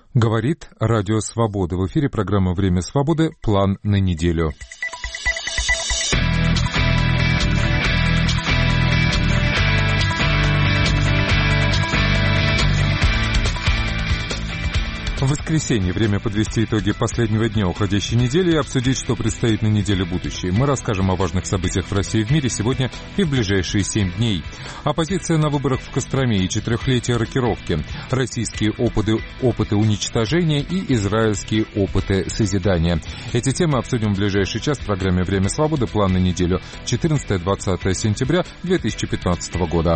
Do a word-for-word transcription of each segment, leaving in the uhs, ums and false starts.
Говорит Радио Свобода. В эфире программа «Время свободы. План на неделю». В воскресенье время подвести итоги последнего дня уходящей недели и обсудить, что предстоит на неделе будущей. Мы расскажем о важных событиях в России и в мире сегодня и в ближайшие семь дней. Оппозиция на выборах в Костроме и четырехлетие рокировки, российские опыты, опыты уничтожения и израильские опыты созидания. Эти темы обсудим в ближайший час в программе «Время свободы. План на неделю». четырнадцатое-двадцатое сентября две тысячи пятнадцатого года.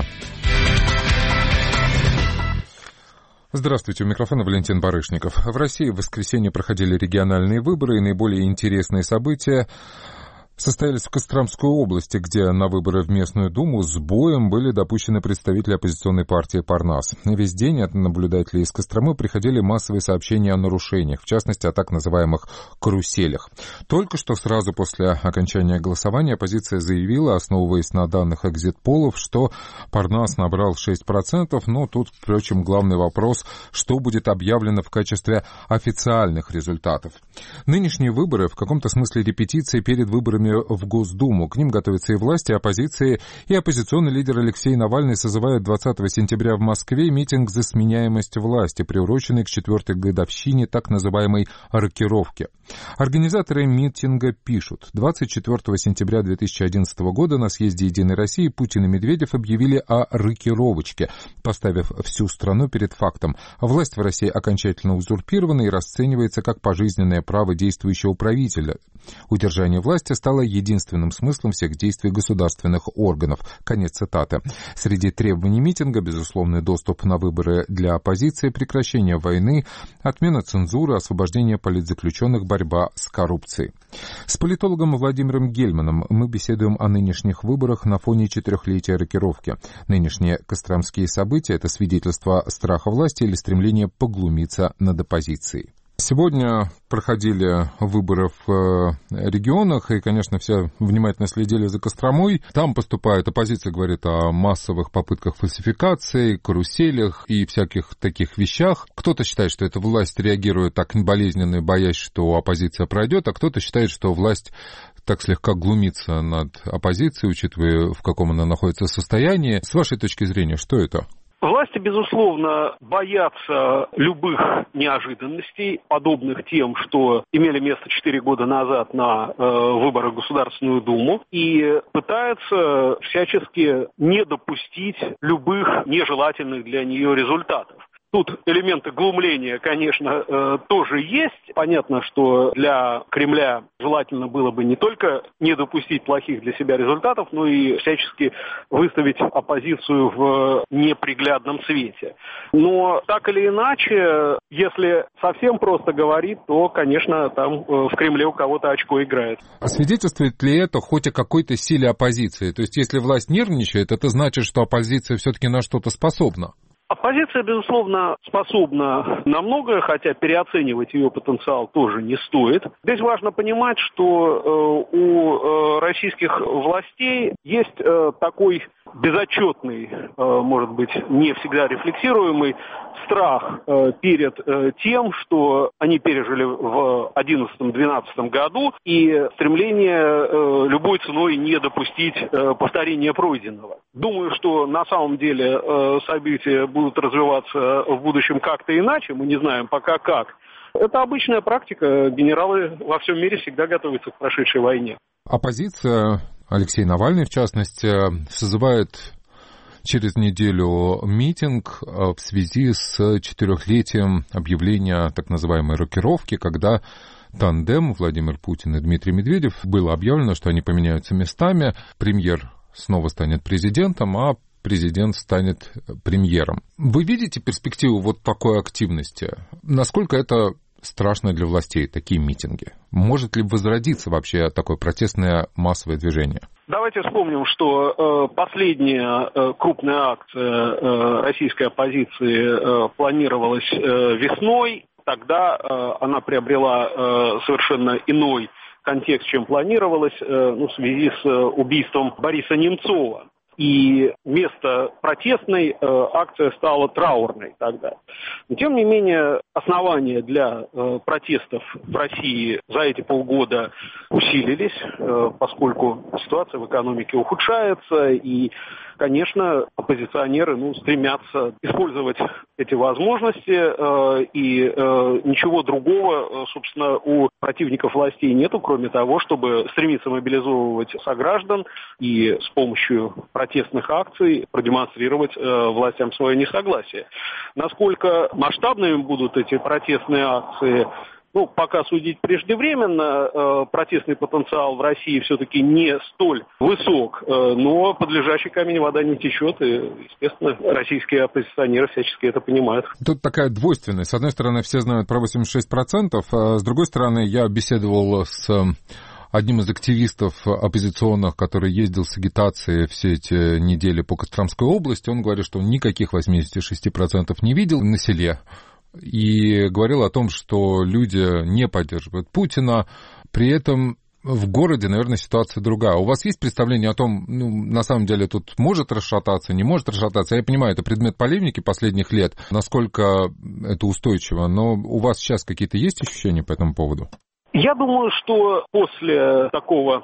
Здравствуйте, у микрофона Валентин Барышников. В России в воскресенье проходили региональные выборы, и наиболее интересные события состоялись в Костромской области, где на выборы в местную думу с боем были допущены представители оппозиционной партии «Парнас». Весь день от наблюдателей из Костромы приходили массовые сообщения о нарушениях, в частности, о так называемых «каруселях». Только что сразу после окончания голосования оппозиция заявила, основываясь на данных экзит-полов, что «Парнас» набрал шесть процентов, но тут, впрочем, главный вопрос, что будет объявлено в качестве официальных результатов. Нынешние выборы в каком-то смысле репетиции перед выборами в Госдуму. К ним готовятся и власти, и оппозиции, и оппозиционный лидер Алексей Навальный созывает двадцатого сентября в Москве митинг за сменяемость власти, приуроченный к четвертой годовщине так называемой рокировки. Организаторы митинга пишут: двадцать четвёртого сентября две тысячи одиннадцатого года на съезде «Единой России» Путин и Медведев объявили о рокировочке, поставив всю страну перед фактом. Власть в России окончательно узурпирована и расценивается как пожизненное право действующего правителя. Удержание власти стало единственным смыслом всех действий государственных органов. Конец цитаты. Среди требований митинга безусловный доступ на выборы для оппозиции, прекращение войны, отмена цензуры, освобождение политзаключенных, борьба с коррупцией. С политологом Владимиром Гельманом мы беседуем о нынешних выборах на фоне четырехлетия рокировки. Нынешние костромские события – это свидетельство страха власти или стремление поглумиться над оппозицией. Сегодня проходили выборы в регионах, и, конечно, все внимательно следили за Костромой. Там поступает оппозиция, говорит о массовых попытках фальсификации, каруселях и всяких таких вещах. Кто-то считает, что эта власть реагирует так болезненно, боясь, что оппозиция пройдет, а кто-то считает, что власть так слегка глумится над оппозицией, учитывая, в каком она находится состоянии. С вашей точки зрения, что это? Власти, безусловно, боятся любых неожиданностей, подобных тем, что имели место четыре года назад на э, выборах в Государственную Думу, и пытаются всячески не допустить любых нежелательных для нее результатов. Тут элементы глумления, конечно, э, тоже есть. Понятно, что для Кремля желательно было бы не только не допустить плохих для себя результатов, но и всячески выставить оппозицию в неприглядном свете. Но так или иначе, если совсем просто говорить, то, конечно, там э, в Кремле у кого-то очко играет. А свидетельствует ли это хоть о какой-то силе оппозиции? То есть, если власть нервничает, это значит, что оппозиция все-таки на что-то способна? Оппозиция, безусловно, способна на многое, хотя переоценивать ее потенциал тоже не стоит. Здесь важно понимать, что э, у э, российских властей есть э, такой безотчетный, э, может быть, не всегда рефлексируемый страх э, перед э, тем, что они пережили в одиннадцатом-двенадцатом году, и стремление э, любой ценой не допустить э, повторения пройденного. Думаю, что на самом деле э, события будут развиваться в будущем как-то иначе, мы не знаем пока как. Это обычная практика, генералы во всем мире всегда готовятся к прошедшей войне. Оппозиция, Алексей Навальный в частности, созывает через неделю митинг в связи с четырехлетием объявления так называемой рокировки, когда тандем Владимир Путин и Дмитрий Медведев было объявлено, что они поменяются местами, премьер снова станет президентом, а президент станет премьером. Вы видите перспективу вот такой активности? Насколько это страшно для властей, такие митинги? Может ли возродиться вообще такое протестное массовое движение? Давайте вспомним, что э, последняя э, крупная акция э, российской оппозиции э, планировалась э, весной. Тогда э, она приобрела э, совершенно иной контекст, чем планировалось, э, ну, в связи с э, убийством Бориса Немцова. и вместо протестной э, акция стала траурной тогда. Но, тем не менее, основания для э, протестов в России за эти полгода усилились, э, поскольку ситуация в экономике ухудшается, и, конечно, оппозиционеры ну, стремятся использовать эти возможности, э, и э, ничего другого, собственно, у противников властей нету, кроме того, чтобы стремиться мобилизовывать сограждан и с помощью протестных акций продемонстрировать э, властям свое несогласие. Насколько масштабными будут эти протестные акции, ну, пока судить преждевременно, э, протестный потенциал в России все-таки не столь высок, э, но под лежачий камень вода не течет, и, естественно, российские оппозиционеры всячески это понимают. Тут такая двойственность. С одной стороны, все знают про восемьдесят шесть процентов, а с другой стороны, я беседовал с одним из активистов оппозиционных, который ездил с агитацией все эти недели по Костромской области. Он говорит, что он никаких восемьдесят шесть процентов не видел на селе. И говорил о том, что люди не поддерживают Путина, при этом в городе, наверное, ситуация другая. У вас есть представление о том, ну, на самом деле тут может расшататься, не может расшататься? Я понимаю, это предмет полемики последних лет, насколько это устойчиво, но у вас сейчас какие-то есть ощущения по этому поводу? Я думаю, что после такого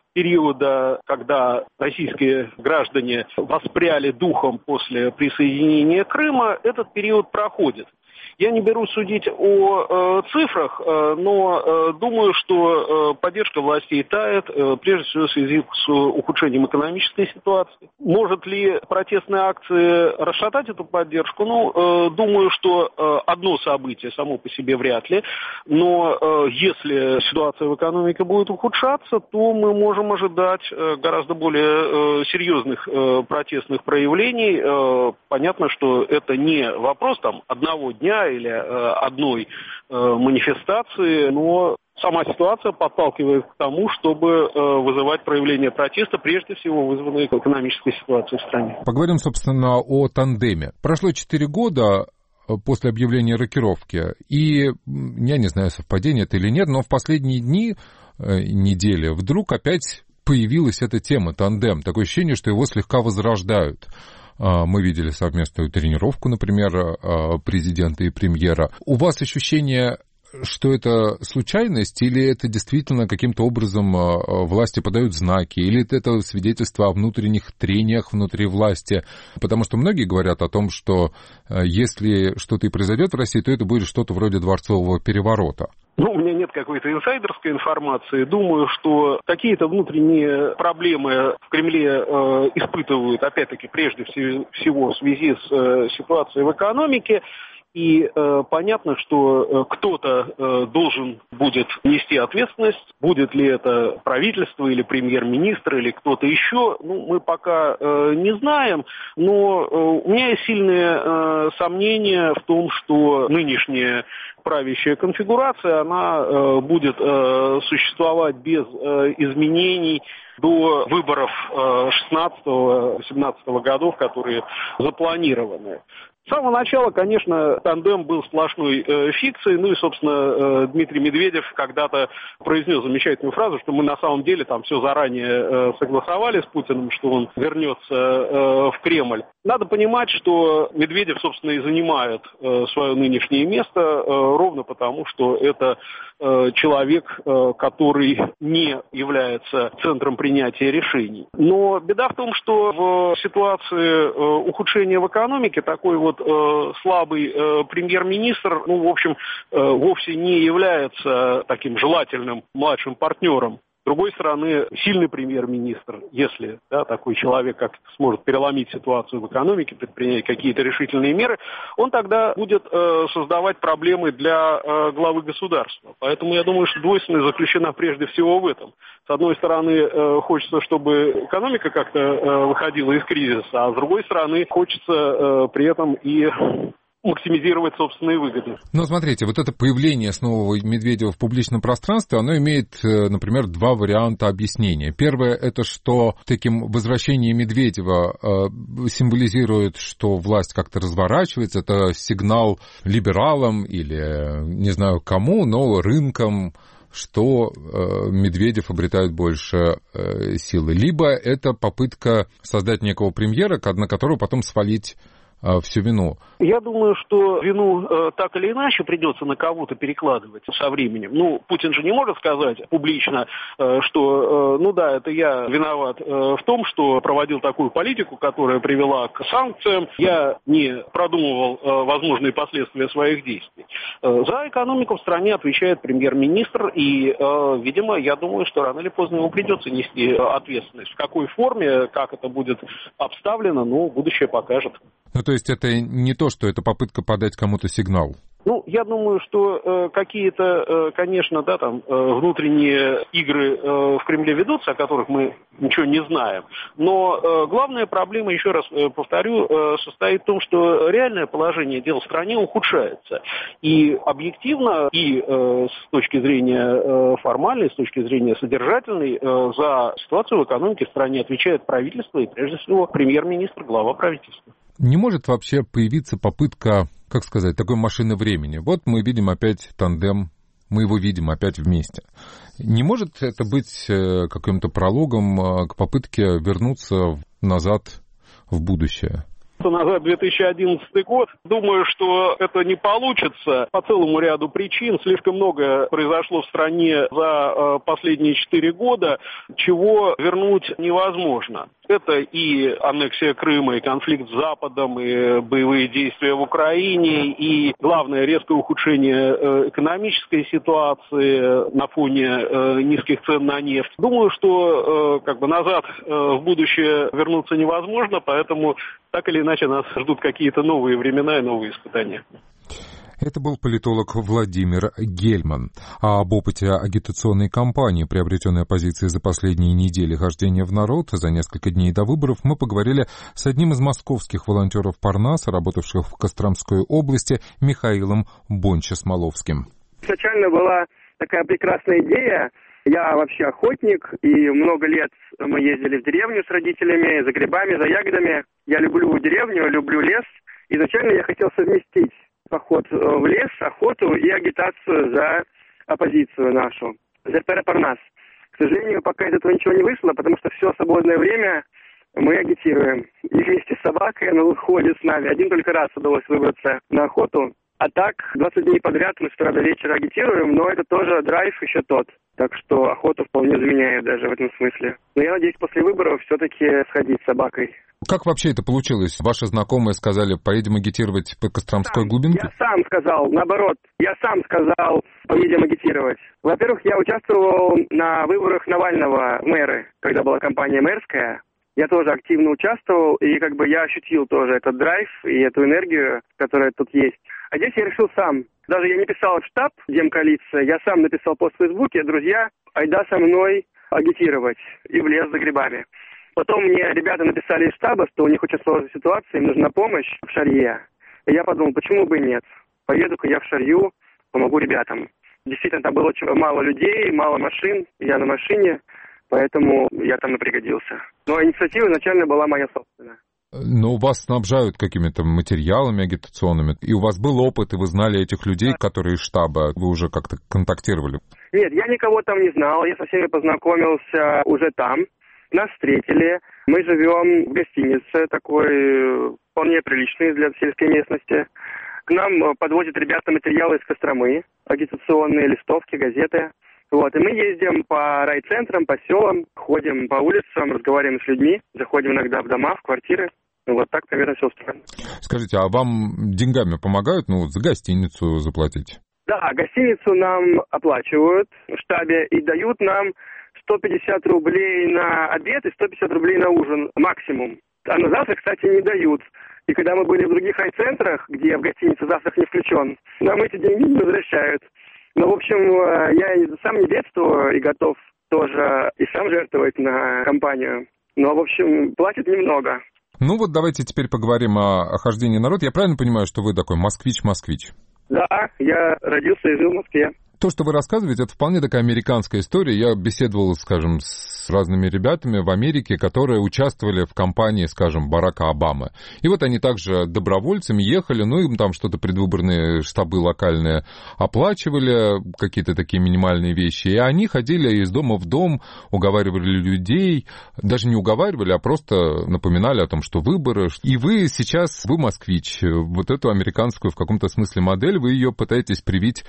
периода, когда российские граждане воспряли духом после присоединения Крыма, этот период проходит. Я не берусь судить о э, цифрах, э, но э, думаю, что э, поддержка властей тает, э, прежде всего в связи с ухудшением экономической ситуации. Может ли протестные акции расшатать эту поддержку? Ну, э, думаю, что э, одно событие само по себе вряд ли, но э, если ситуация в экономике будет ухудшаться, то мы можем ожидать э, гораздо более э, серьезных э, протестных проявлений. Э, понятно, что это не вопрос там одного дня или э, одной э, манифестации, но сама ситуация подталкивает к тому, чтобы э, вызывать проявление протеста, прежде всего вызванные экономической ситуацией в стране. Поговорим, собственно, о тандеме. Прошло четыре года после объявления рокировки, и, я не знаю, совпадение это или нет, но в последние дни, э, недели, вдруг опять появилась эта тема, тандем. Такое ощущение, что его слегка возрождают. Мы видели совместную тренировку, например, президента и премьера. У вас ощущение, что это случайность, или это действительно каким-то образом власти подают знаки, или это свидетельство о внутренних трениях внутри власти? Потому что многие говорят о том, что если что-то и произойдет в России, то это будет что-то вроде дворцового переворота. Ну, у меня нет какой-то инсайдерской информации. Думаю, что какие-то внутренние проблемы в Кремле э, испытывают, опять-таки, прежде всего в связи с э, ситуацией в экономике. И э, понятно, что э, кто-то э, должен будет нести ответственность. Будет ли это правительство или премьер-министр или кто-то еще, ну, мы пока э, не знаем. Но э, у меня есть сильные э, сомнения в том, что нынешняя правящая конфигурация, она э, будет э, существовать без э, изменений до выборов шестнадцатого-семнадцатого годов, которые запланированы. С самого начала, конечно, тандем был сплошной э, фикцией, ну и, собственно, э, Дмитрий Медведев когда-то произнес замечательную фразу, что мы на самом деле там все заранее э, согласовали с Путиным, что он вернется э, в Кремль. Надо понимать, что Медведев, собственно, и занимает э, свое нынешнее место э, ровно потому, что это э, человек, э, который не является центром принятия решений. Но беда в том, что в ситуации э, ухудшения в экономике такой вот э, слабый э, премьер-министр, ну, в общем, э, вовсе не является таким желательным младшим партнером. С другой стороны, сильный премьер-министр, если да, такой человек как сможет переломить ситуацию в экономике, предпринять какие-то решительные меры, он тогда будет э, создавать проблемы для э, главы государства. Поэтому я думаю, что двойственность заключена прежде всего в этом. С одной стороны, э, хочется, чтобы экономика как-то э, выходила из кризиса, а с другой стороны, хочется э, при этом и максимизировать собственные выгоды. Но смотрите, вот это появление снова Медведева в публичном пространстве, оно имеет, например, два варианта объяснения. Первое, это что таким возвращение Медведева э, символизирует, что власть как-то разворачивается, это сигнал либералам или не знаю кому, но рынкам, что э, Медведев обретает больше э, силы. Либо это попытка создать некого премьера, на которого потом свалить э, всю вину. Я думаю, что вину э, так или иначе придется на кого-то перекладывать со временем. Ну, Путин же не может сказать публично, э, что, э, ну да, это я виноват э, в том, что проводил такую политику, которая привела к санкциям. Я не продумывал э, возможные последствия своих действий. Э, за экономику в стране отвечает премьер-министр, и, э, видимо, я думаю, что рано или поздно ему придется нести ответственность. В какой форме, как это будет обставлено, ну, будущее покажет. Ну, то есть это не то, что это попытка подать кому-то сигнал? Ну, я думаю, что э, какие-то, э, конечно, да, там, э, внутренние игры э, в Кремле ведутся, о которых мы ничего не знаем. Но э, главная проблема, еще раз э, повторю, э, состоит в том, что реальное положение дел в стране ухудшается. И объективно, и э, с точки зрения э, формальной, с точки зрения содержательной, э, за ситуацию в экономике в стране отвечает правительство и, прежде всего, премьер-министр, глава правительства. Не может вообще появиться попытка, как сказать, такой машины времени? Вот мы видим опять тандем, мы его видим опять вместе. Не может это быть каким-то прологом к попытке вернуться назад в будущее? Назад две тысячи одиннадцатый год. Думаю, что это не получится по целому ряду причин. Слишком много произошло в стране за э, последние четыре года, чего вернуть невозможно. Это и аннексия Крыма, и конфликт с Западом, и боевые действия в Украине, и, главное, резкое ухудшение э, экономической ситуации на фоне э, низких цен на нефть. Думаю, что э, как бы назад э, в будущее вернуться невозможно, поэтому так или иначе нас ждут какие-то новые времена и новые испытания. Это был политолог Владимир Гельман. А об опыте агитационной кампании, приобретенной оппозицией за последние недели хождения в народ, за несколько дней до выборов, мы поговорили с одним из московских волонтеров Парнаса, работавших в Костромской области, Михаилом Бонча-Смоловским. Изначально была такая прекрасная идея. Я вообще охотник, и много лет мы ездили в деревню с родителями за грибами, за ягодами. Я люблю деревню, люблю лес. Изначально я хотел совместить поход в лес, охоту и агитацию за оппозицию нашу, за Парнас. К сожалению, пока из этого ничего не вышло, потому что все свободное время мы агитируем. И вместе с собакой она ходит с нами. Один только раз удалось выбраться на охоту. А так, двадцать дней подряд мы с утра до вечера агитируем, но это тоже драйв еще тот. Так что охоту вполне заменяет даже в этом смысле. Но я надеюсь, после выборов все-таки сходить с собакой. Как вообще это получилось? Ваши знакомые сказали, поедем агитировать по Костромской глубинке? Я сам сказал, наоборот. Я сам сказал, поедем агитировать. Во-первых, я участвовал на выборах Навального в мэры, когда была кампания мэрская. Я тоже активно участвовал, и как бы я ощутил тоже этот драйв и эту энергию, которая тут есть. А здесь я решил сам. Даже я не писал в штаб Демкоалиция, я сам написал пост в Фейсбуке: друзья, айда со мной агитировать, и в лес за грибами. Потом мне ребята написали из штаба, что у них очень сложная ситуация, им нужна помощь в Шарье. И я подумал, почему бы и нет. Поеду-ка я в Шарью, помогу ребятам. Действительно, там было очень мало людей, мало машин, я на машине, поэтому я там и пригодился. Но инициатива изначально была моя собственная. Но вас снабжают какими-то материалами агитационными, и у вас был опыт, и вы знали этих людей, которые из штаба, вы уже как-то контактировали? Нет, я никого там не знал, я со всеми познакомился уже там. Нас встретили, мы живем в гостинице, такой вполне приличной для сельской местности. К нам подвозят ребята материалы из Костромы, агитационные листовки, газеты. Вот, и мы ездим по райцентрам, по селам, ходим по улицам, разговариваем с людьми, заходим иногда в дома, в квартиры. Вот так, наверное, все устроено. Скажите, а вам деньгами помогают, ну, за гостиницу заплатить? Да, гостиницу нам оплачивают в штабе и дают нам сто пятьдесят рублей на обед и сто пятьдесят рублей на ужин максимум. А на завтрак, кстати, не дают. И когда мы были в других райцентрах, где в гостинице завтрак не включен, нам эти деньги не возвращают. Ну, в общем, я сам не бедствую и готов тоже и сам жертвовать на компанию. Но, в общем, платят немного. Ну вот давайте теперь поговорим о, о хождении народ. Я правильно понимаю, что вы такой москвич-москвич? Да, я родился и жил в Москве. То, что вы рассказываете, это вполне такая американская история. Я беседовал, скажем, с разными ребятами в Америке, которые участвовали в кампании, скажем, Барака Обамы. И вот они также добровольцами ехали, ну, им там что-то предвыборные штабы локальные оплачивали, какие-то такие минимальные вещи. И они ходили из дома в дом, уговаривали людей, даже не уговаривали, а просто напоминали о том, что выборы. И вы сейчас, вы москвич, вот эту американскую в каком-то смысле модель, вы ее пытаетесь привить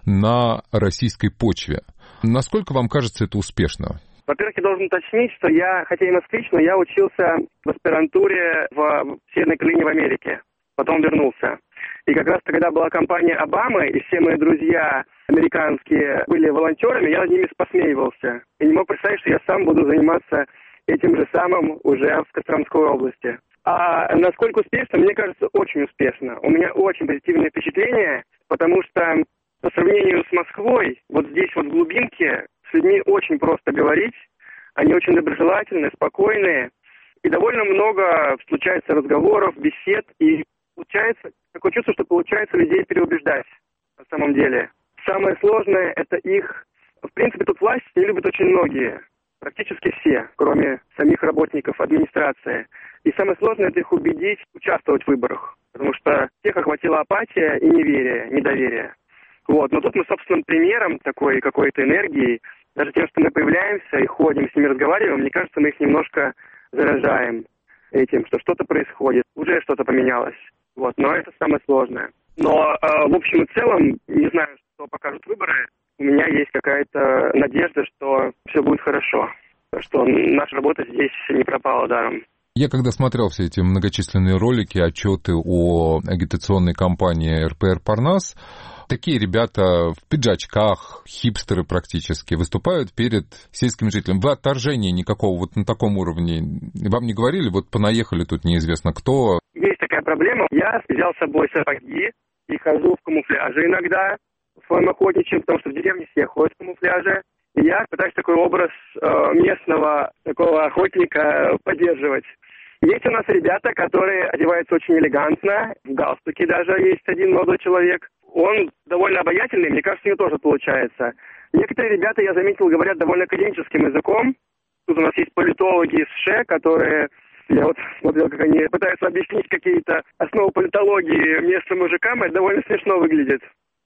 на российской почве. Насколько вам кажется это успешно? Во-первых, я должен уточнить, что я, хотя и москвич, но я учился в аспирантуре в Северной Каролине в Америке. Потом вернулся. И как раз когда была кампания Обамы, и все мои друзья американские были волонтерами, я над ними посмеивался. И не мог представить, что я сам буду заниматься этим же самым уже в Костромской области. А насколько успешно, мне кажется, очень успешно. У меня очень позитивное впечатление, потому что по сравнению с Москвой, вот здесь вот в глубинке, с людьми очень просто говорить, они очень доброжелательные, спокойные, и довольно много случается разговоров, бесед, и получается, такое чувство, что получается людей переубеждать на самом деле. Самое сложное – это их, в принципе, тут власть не любят очень многие, практически все, кроме самих работников администрации. И самое сложное – это их убедить участвовать в выборах, потому что всех охватила апатия и неверие, недоверие. Вот. Но тут мы собственным примером такой какой-то энергии, даже тем, что мы появляемся и ходим, с ними разговариваем, мне кажется, мы их немножко заражаем этим, что что-то происходит, уже что-то поменялось. Вот. Но это самое сложное. Но э, в общем и целом, не знаю, что покажут выборы, у меня есть какая-то надежда, что все будет хорошо, что наша работа здесь не пропала даром. Я когда смотрел все эти многочисленные ролики, отчеты о агитационной кампании эр пэ эр «Парнас», такие ребята в пиджачках, хипстеры практически, выступают перед сельским жителем. Вы отторжения никакого вот на таком уровне вам не говорили? Вот понаехали тут неизвестно кто. Есть такая проблема. Я взял с собой сапоги и хожу в камуфляже иногда, в своем охотничьем, потому что в деревне все ходят в камуфляже. И я пытаюсь такой образ э, местного такого охотника поддерживать. Есть у нас ребята, которые одеваются очень элегантно, в галстуке даже есть один молодой человек. Он довольно обаятельный, мне кажется, у него тоже получается. Некоторые ребята, я заметил, говорят довольно академическим языком. Тут у нас есть политологи из ШЭ, которые, я вот смотрел, как они пытаются объяснить какие-то основы политологии местным мужикам, это довольно смешно выглядит.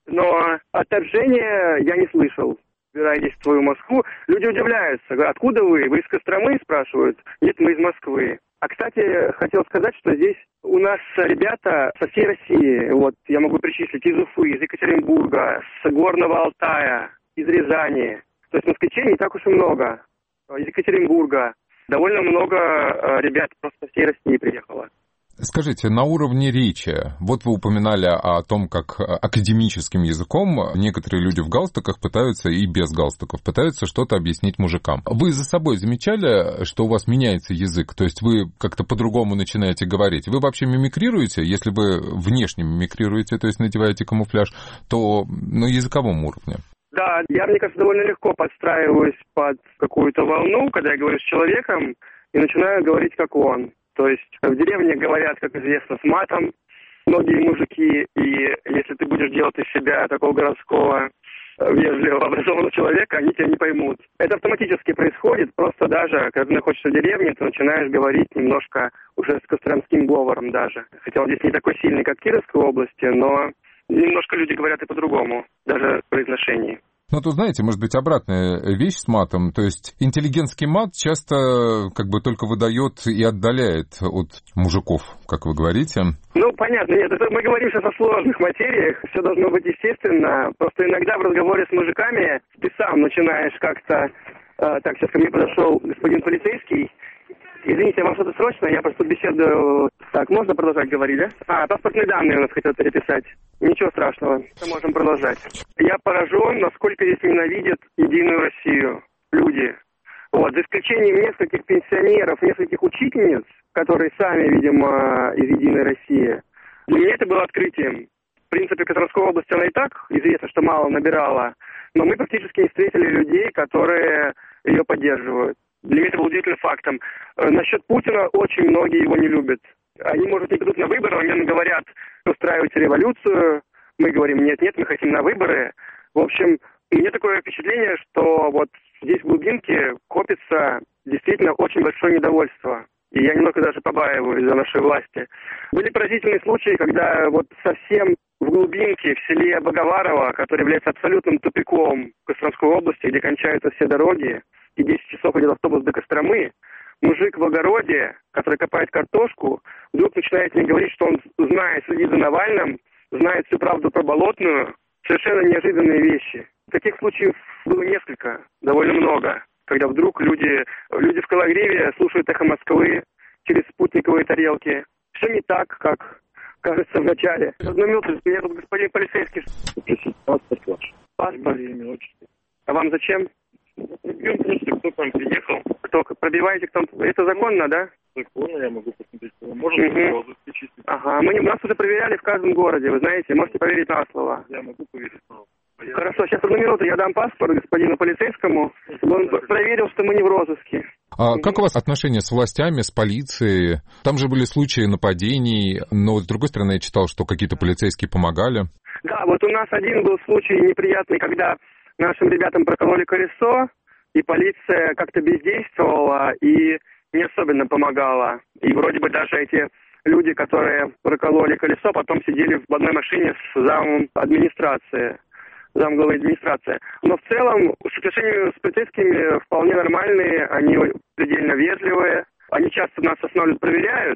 Но отторжения я не слышал. Собираетесь в свою Москву, люди удивляются. Говорят, откуда вы? Вы из Костромы, спрашивают. Нет, мы из Москвы. А, кстати, хотел сказать, что здесь у нас ребята со всей России. Вот я могу перечислить из Уфы, из Екатеринбурга, с Горного Алтая, из Рязани. То есть москвичей не так уж и много. Из Екатеринбурга. Довольно много ребят просто со всей России приехало. Скажите, на уровне речи, вот вы упоминали о том, как академическим языком некоторые люди в галстуках пытаются и без галстуков, пытаются что-то объяснить мужикам. Вы за собой замечали, что у вас меняется язык? То есть вы как-то по-другому начинаете говорить? Вы вообще мимикрируете? Если вы внешне мимикрируете, то есть надеваете камуфляж, то на языковом уровне? Да, я, мне кажется, довольно легко подстраиваюсь под какую-то волну, когда я говорю с человеком, и начинаю говорить как он. То есть в деревне говорят, как известно, с матом многие мужики, и если ты будешь делать из себя такого городского, вежливого, образованного человека, они тебя не поймут. Это автоматически происходит, просто даже, когда ты находишься в деревне, ты начинаешь говорить немножко уже с костромским говором даже. Хотя он здесь не такой сильный, как в Кировской области, но немножко люди говорят и по-другому, даже в произношении. Ну, тут, знаете, может быть, обратная вещь с матом. То есть интеллигентский мат часто как бы только выдает и отдаляет от мужиков, как вы говорите. Ну, понятно. Нет, это мы говорим сейчас о сложных материях. Все должно быть естественно. Просто иногда в разговоре с мужиками ты сам начинаешь как-то... Э, так, сейчас ко мне подошел господин полицейский. Извините, вам что-то срочно? Я просто беседую... Так, можно продолжать говорить, да? А, паспортные данные у нас хотят переписать. Ничего страшного, мы можем продолжать. Я поражен, насколько здесь ненавидят Единую Россию люди. Вот, за исключением нескольких пенсионеров, нескольких учительниц, которые сами, видимо, из Единой России. Для меня это было открытием. В принципе, Костромской области она и так известно, что мало набирала. Но мы практически не встретили людей, которые ее поддерживают. Для меня это был удивительным фактом. Насчет Путина очень многие его не любят. Они, может, не придут на выборы, они говорят, устраивайте революцию. Мы говорим, нет-нет, мы хотим на выборы. В общем, Мне такое впечатление, что вот здесь в глубинке копится действительно очень большое недовольство. И я немного даже побаиваюсь за нашей власти. Были поразительные случаи, когда вот совсем в глубинке, в селе Боговарово, которое является абсолютным тупиком Костромской области, где кончаются все дороги, и десять часов идет автобус до Костромы, мужик в огороде, который копает картошку, вдруг начинает мне говорить, что он знает, следит за Навальным, знает всю правду про Болотную. Совершенно неожиданные вещи. Таких случаев было несколько, довольно много. Когда вдруг люди, люди в Кологриве слушают «Эхо Москвы» через спутниковые тарелки. Все не так, как кажется в начале. Одну минуту, меня тут господин полицейский. Паспорт ваш. Паспорт? Имя, отчество. А вам зачем? Пробьем просто, кто к вам приехал. Кто? Пробиваете кто? Это законно, да? Законно, я могу посмотреть. Можно угу. Ага, мы не, нас уже проверяли в каждом городе, вы знаете, можете поверить на слово. Я могу поверить на слово. Хорошо, сейчас одну минуту я дам паспорт господину полицейскому, чтобы он проверил, что мы не в розыске. А как у вас отношения с властями, с полицией? Там же были случаи нападений, но с другой стороны я читал, что какие-то полицейские помогали. Да, вот у нас один был случай неприятный, когда нашим ребятам прокололи колесо, и полиция как-то бездействовала и не особенно помогала. И вроде бы даже эти люди, которые прокололи колесо, потом сидели в одной машине с замом администрации. замглавы администрации. Но в целом, с отношениями с полицейскими вполне нормальные, они предельно вежливые, они часто нас останавливают, проверяют,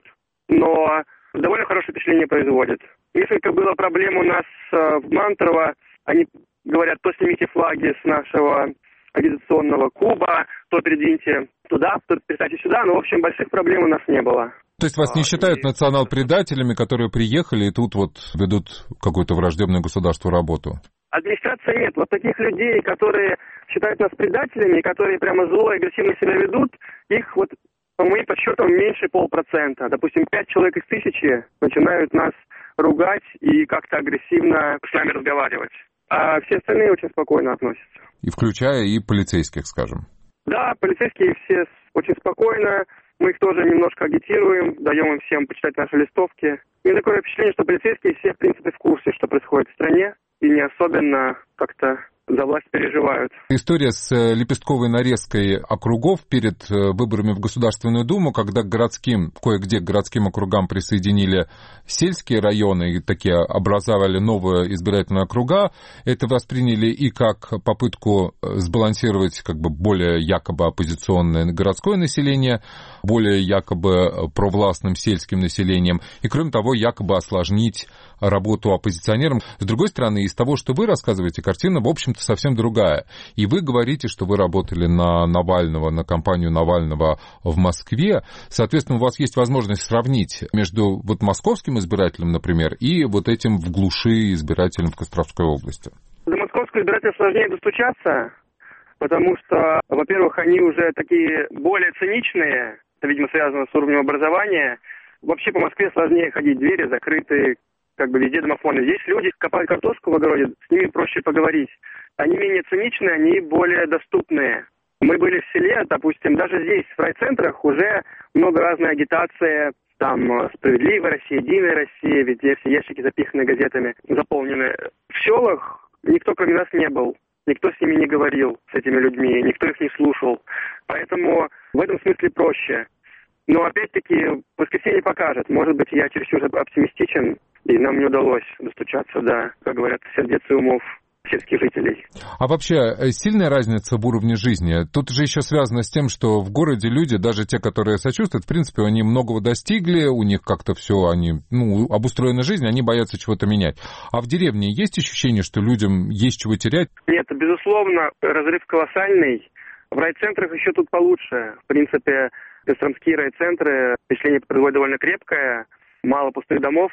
но довольно хорошее впечатление производят. Несколько было проблем у нас в Мантрово, они говорят, то снимите флаги с нашего агитационного куба, то передвиньте туда, то перестаньте сюда, но, в общем, больших проблем у нас не было. То есть вас не считают и... национал-предателями, которые приехали и тут вот ведут какую-то враждебную государству работу? Администрация нет. Вот таких людей, которые считают нас предателями, которые прямо зло и агрессивно себя ведут, их вот, по моим подсчетам, меньше полпроцента. Допустим, пять человек из тысячи начинают нас ругать и как-то агрессивно с нами разговаривать. А все остальные очень спокойно относятся. И включая и полицейских, скажем. Да, полицейские все очень спокойно. Мы их тоже немножко агитируем, даем им всем почитать наши листовки. И такое впечатление, что полицейские все, в принципе, в курсе, что происходит в стране. И не особенно как-то за власть переживают. История с лепестковой нарезкой округов перед выборами в Государственную Думу, когда к городским, кое-где к городским округам присоединили сельские районы и такие образовали новые избирательные округа, это восприняли и как попытку сбалансировать как бы более якобы оппозиционное городское население, более якобы провластным сельским населением, и кроме того, якобы осложнить работу оппозиционерам. С другой стороны, из того, что вы рассказываете, картина, в общем-то, совсем другая. И вы говорите, что вы работали на Навального, на кампанию Навального в Москве. Соответственно, у вас есть возможность сравнить между вот московским избирателем, например, и вот этим в глуши избирателем в Костромской области. До московского избирателя сложнее достучаться, потому что, во-первых, они уже такие более циничные, это, видимо, связано с уровнем образования. Вообще по Москве сложнее ходить, двери закрыты, как бы везде домофоны. Здесь люди копают картошку в огороде, с ними проще поговорить. Они менее циничные, они более доступные. Мы были в селе, допустим, даже здесь, в райцентрах, уже много разной агитации, там, «Справедливая Россия», «Единая Россия», везде все ящики запиханы газетами, заполнены. В селах никто кроме нас не был, никто с ними не говорил, с этими людьми, никто их не слушал. Поэтому в этом смысле проще. Но опять-таки воскресенье покажет. Может быть, я чересчур оптимистичен, и нам не удалось достучаться до, как говорят, сердец и умов сельских жителей. А вообще, сильная разница в уровне жизни? Тут же еще связано с тем, что в городе люди, даже те, которые сочувствуют, в принципе, они многого достигли, у них как-то все, они, ну, обустроена жизнь, они боятся чего-то менять. А в деревне есть ощущение, что людям есть чего терять? Нет, безусловно, разрыв колоссальный. В райцентрах еще тут получше. В принципе, костромские райцентры, впечатление производят довольно крепкое, мало пустых домов.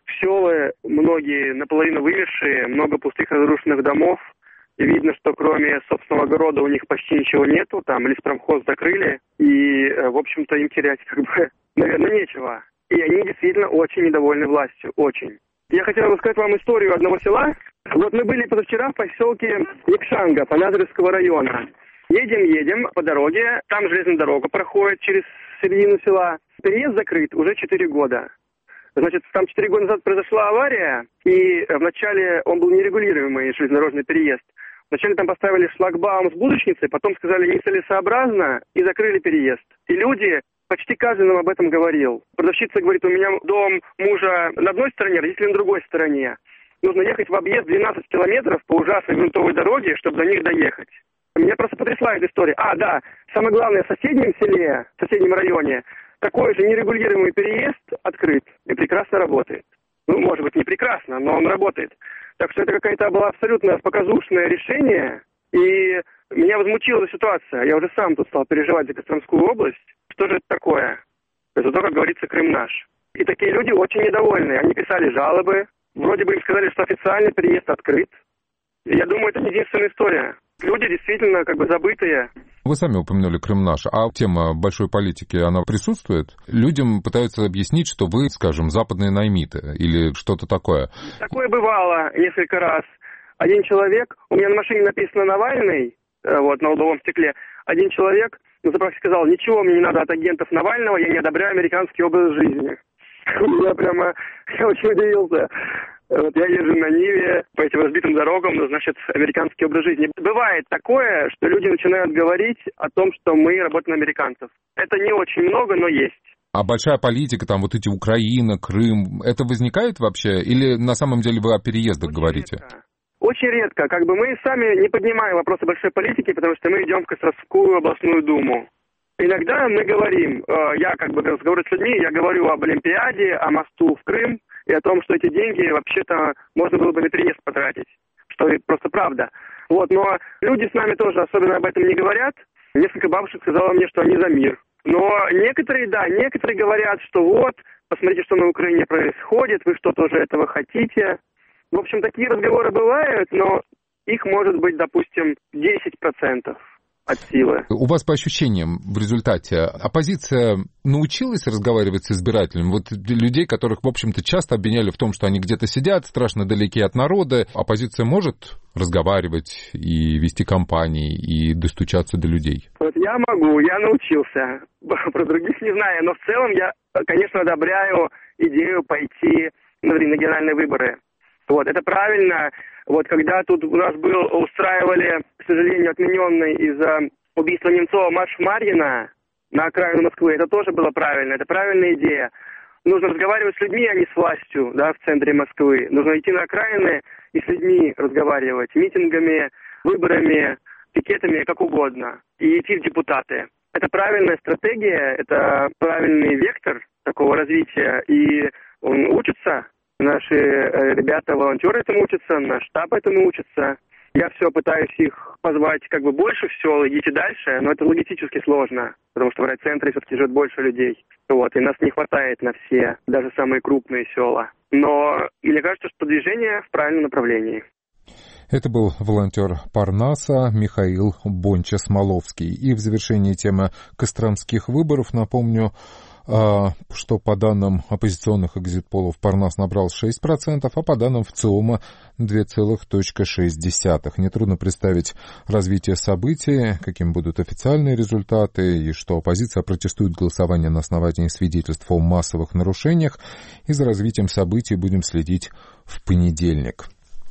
Селы, многие наполовину вымершие, много пустых разрушенных домов. И видно, что кроме собственного огорода у них почти ничего нету. Там леспромхоз закрыли, и, в общем-то, им терять, как бы, наверное, нечего. И они действительно очень недовольны властью, очень. Я хотел рассказать вам историю одного села. Вот мы были позавчера в поселке Якшанга, Поназаревского района. Едем-едем по дороге, там железная дорога проходит через середину села. Переезд закрыт уже четыре года. Значит, там четыре года назад произошла авария, и вначале он был нерегулируемый железнодорожный переезд. Вначале там поставили шлагбаум с будочницей, потом сказали нецелесообразно и закрыли переезд. И люди, почти каждый нам об этом говорил. Продавщица говорит, у меня дом мужа на одной стороне, родители на другой стороне. Нужно ехать в объезд двенадцать километров по ужасной грунтовой дороге, чтобы до них доехать. Меня просто потрясла эта история. А, да, самое главное, в соседнем селе, в соседнем районе, такой же нерегулируемый переезд открыт и прекрасно работает. Ну, может быть, не прекрасно, но он работает. Так что это какое-то было абсолютно показушное решение, и меня возмутила эта ситуация. Я уже сам тут стал переживать за Костромскую область. Что же это такое? Это то, как говорится, Крым наш. И такие люди очень недовольны. Они писали жалобы. Вроде бы им сказали, что официально переезд открыт. И я думаю, это не единственная история. Люди действительно как бы забытые. Вы сами упомянули Крым наш, а тема большой политики, она присутствует? Людям пытаются объяснить, что вы, скажем, западные наймиты или что-то такое. Такое бывало несколько раз. Один человек, у меня на машине написано «Навальный», вот, на лобовом стекле. Один человек на заправке сказал, ничего мне не надо от агентов Навального, я не одобряю американский образ жизни. Я прямо, я очень удивился. Вот я езжу на Ниве по этим разбитым дорогам, ну, значит, американский образ жизни. Бывает такое, что люди начинают говорить о том, что мы работаем на американцев. Это не очень много, но есть. А большая политика, там вот эти Украина, Крым, это возникает вообще? Или на самом деле вы о переездах очень говорите? Редко. Очень редко. Как бы мы сами не поднимаем вопросы большой политики, потому что мы идем в Костромскую областную думу. Иногда мы говорим, я как бы разговариваю с людьми, я говорю об Олимпиаде, о мосту в Крым, и о том, что эти деньги вообще-то можно было бы на переезд потратить, что просто правда. Вот, но люди с нами тоже особенно об этом не говорят. Несколько бабушек сказала мне, что они за мир. Но некоторые, да, некоторые говорят, что вот, посмотрите, что на Украине происходит, вы что, тоже этого хотите. В общем, такие разговоры бывают, но их может быть, допустим, десять процентов. От силы. У вас по ощущениям в результате оппозиция научилась разговаривать с избирателями? Вот людей, которых, в общем-то, часто обвиняли в том, что они где-то сидят, страшно далеки от народа. Оппозиция может разговаривать и вести кампании, и достучаться до людей? Вот я могу, я научился. Про других не знаю, но в целом я, конечно, одобряю идею пойти на региональные выборы. Вот, это правильно. Вот когда тут у нас был, устраивали, к сожалению, отмененный из-за убийства Немцова марш Марьина на окраину Москвы, это тоже было правильно, это правильная идея. Нужно разговаривать с людьми, а не с властью, да, в центре Москвы. Нужно идти на окраины и с людьми разговаривать, митингами, выборами, пикетами, как угодно, и идти в депутаты. Это правильная стратегия, это правильный вектор такого развития, и он учится. Наши ребята-волонтеры этому учатся, наш штаб этому учится. Я все пытаюсь их позвать как бы больше в села, идите дальше, но это логистически сложно, потому что в райцентре все-таки живет больше людей. Вот, и нас не хватает на все, даже самые крупные села. Но мне кажется, что движение в правильном направлении. Это был волонтер Парнаса Михаил Бонча-Смоловский. И в завершении темы костромских выборов напомню, что по данным оппозиционных экзит-полов Парнас набрал шесть процентов, а по данным ВЦИОМа два целых шесть десятых. Нетрудно представить развитие событий, каким будут официальные результаты, и что оппозиция протестует голосование на основании свидетельств о массовых нарушениях. И за развитием событий будем следить в понедельник.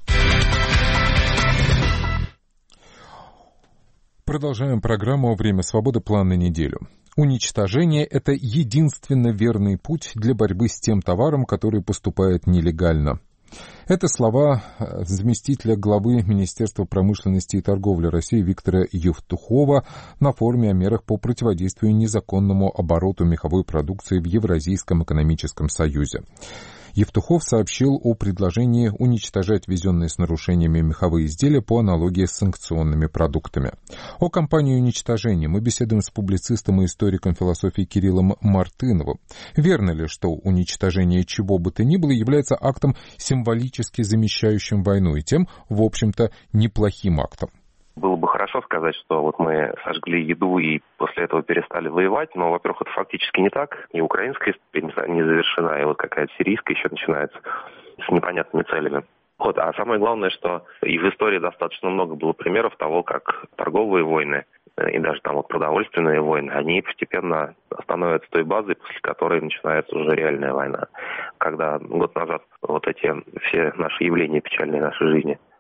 Продолжаем программу «Время свободы. План на неделю». Уничтожение – это единственно верный путь для борьбы с тем товаром, который поступает нелегально. Это слова заместителя главы Министерства промышленности и торговли России Виктора Евтухова на форуме о мерах по противодействию незаконному обороту меховой продукции в Евразийском экономическом союзе. Евтухов сообщил о предложении уничтожать ввезенные с нарушениями меховые изделия по аналогии с санкционными продуктами. О кампании уничтожения мы беседуем с публицистом и историком философии Кириллом Мартыновым. Верно ли, что уничтожение чего бы то ни было является актом, символически замещающим войну, и тем, в общем-то, неплохим актом? Было бы хорошо сказать, что вот мы сожгли еду и после этого перестали воевать, но, во-первых, это фактически не так. И украинская история не завершена, и вот какая-то сирийская еще начинается с непонятными целями. Вот, а самое главное, что и в истории достаточно много было примеров того, как торговые войны и даже там вот продовольственные войны, они постепенно становятся той базой, после которой начинается уже реальная война. Когда год назад вот эти все наши явления печальные нашей жизни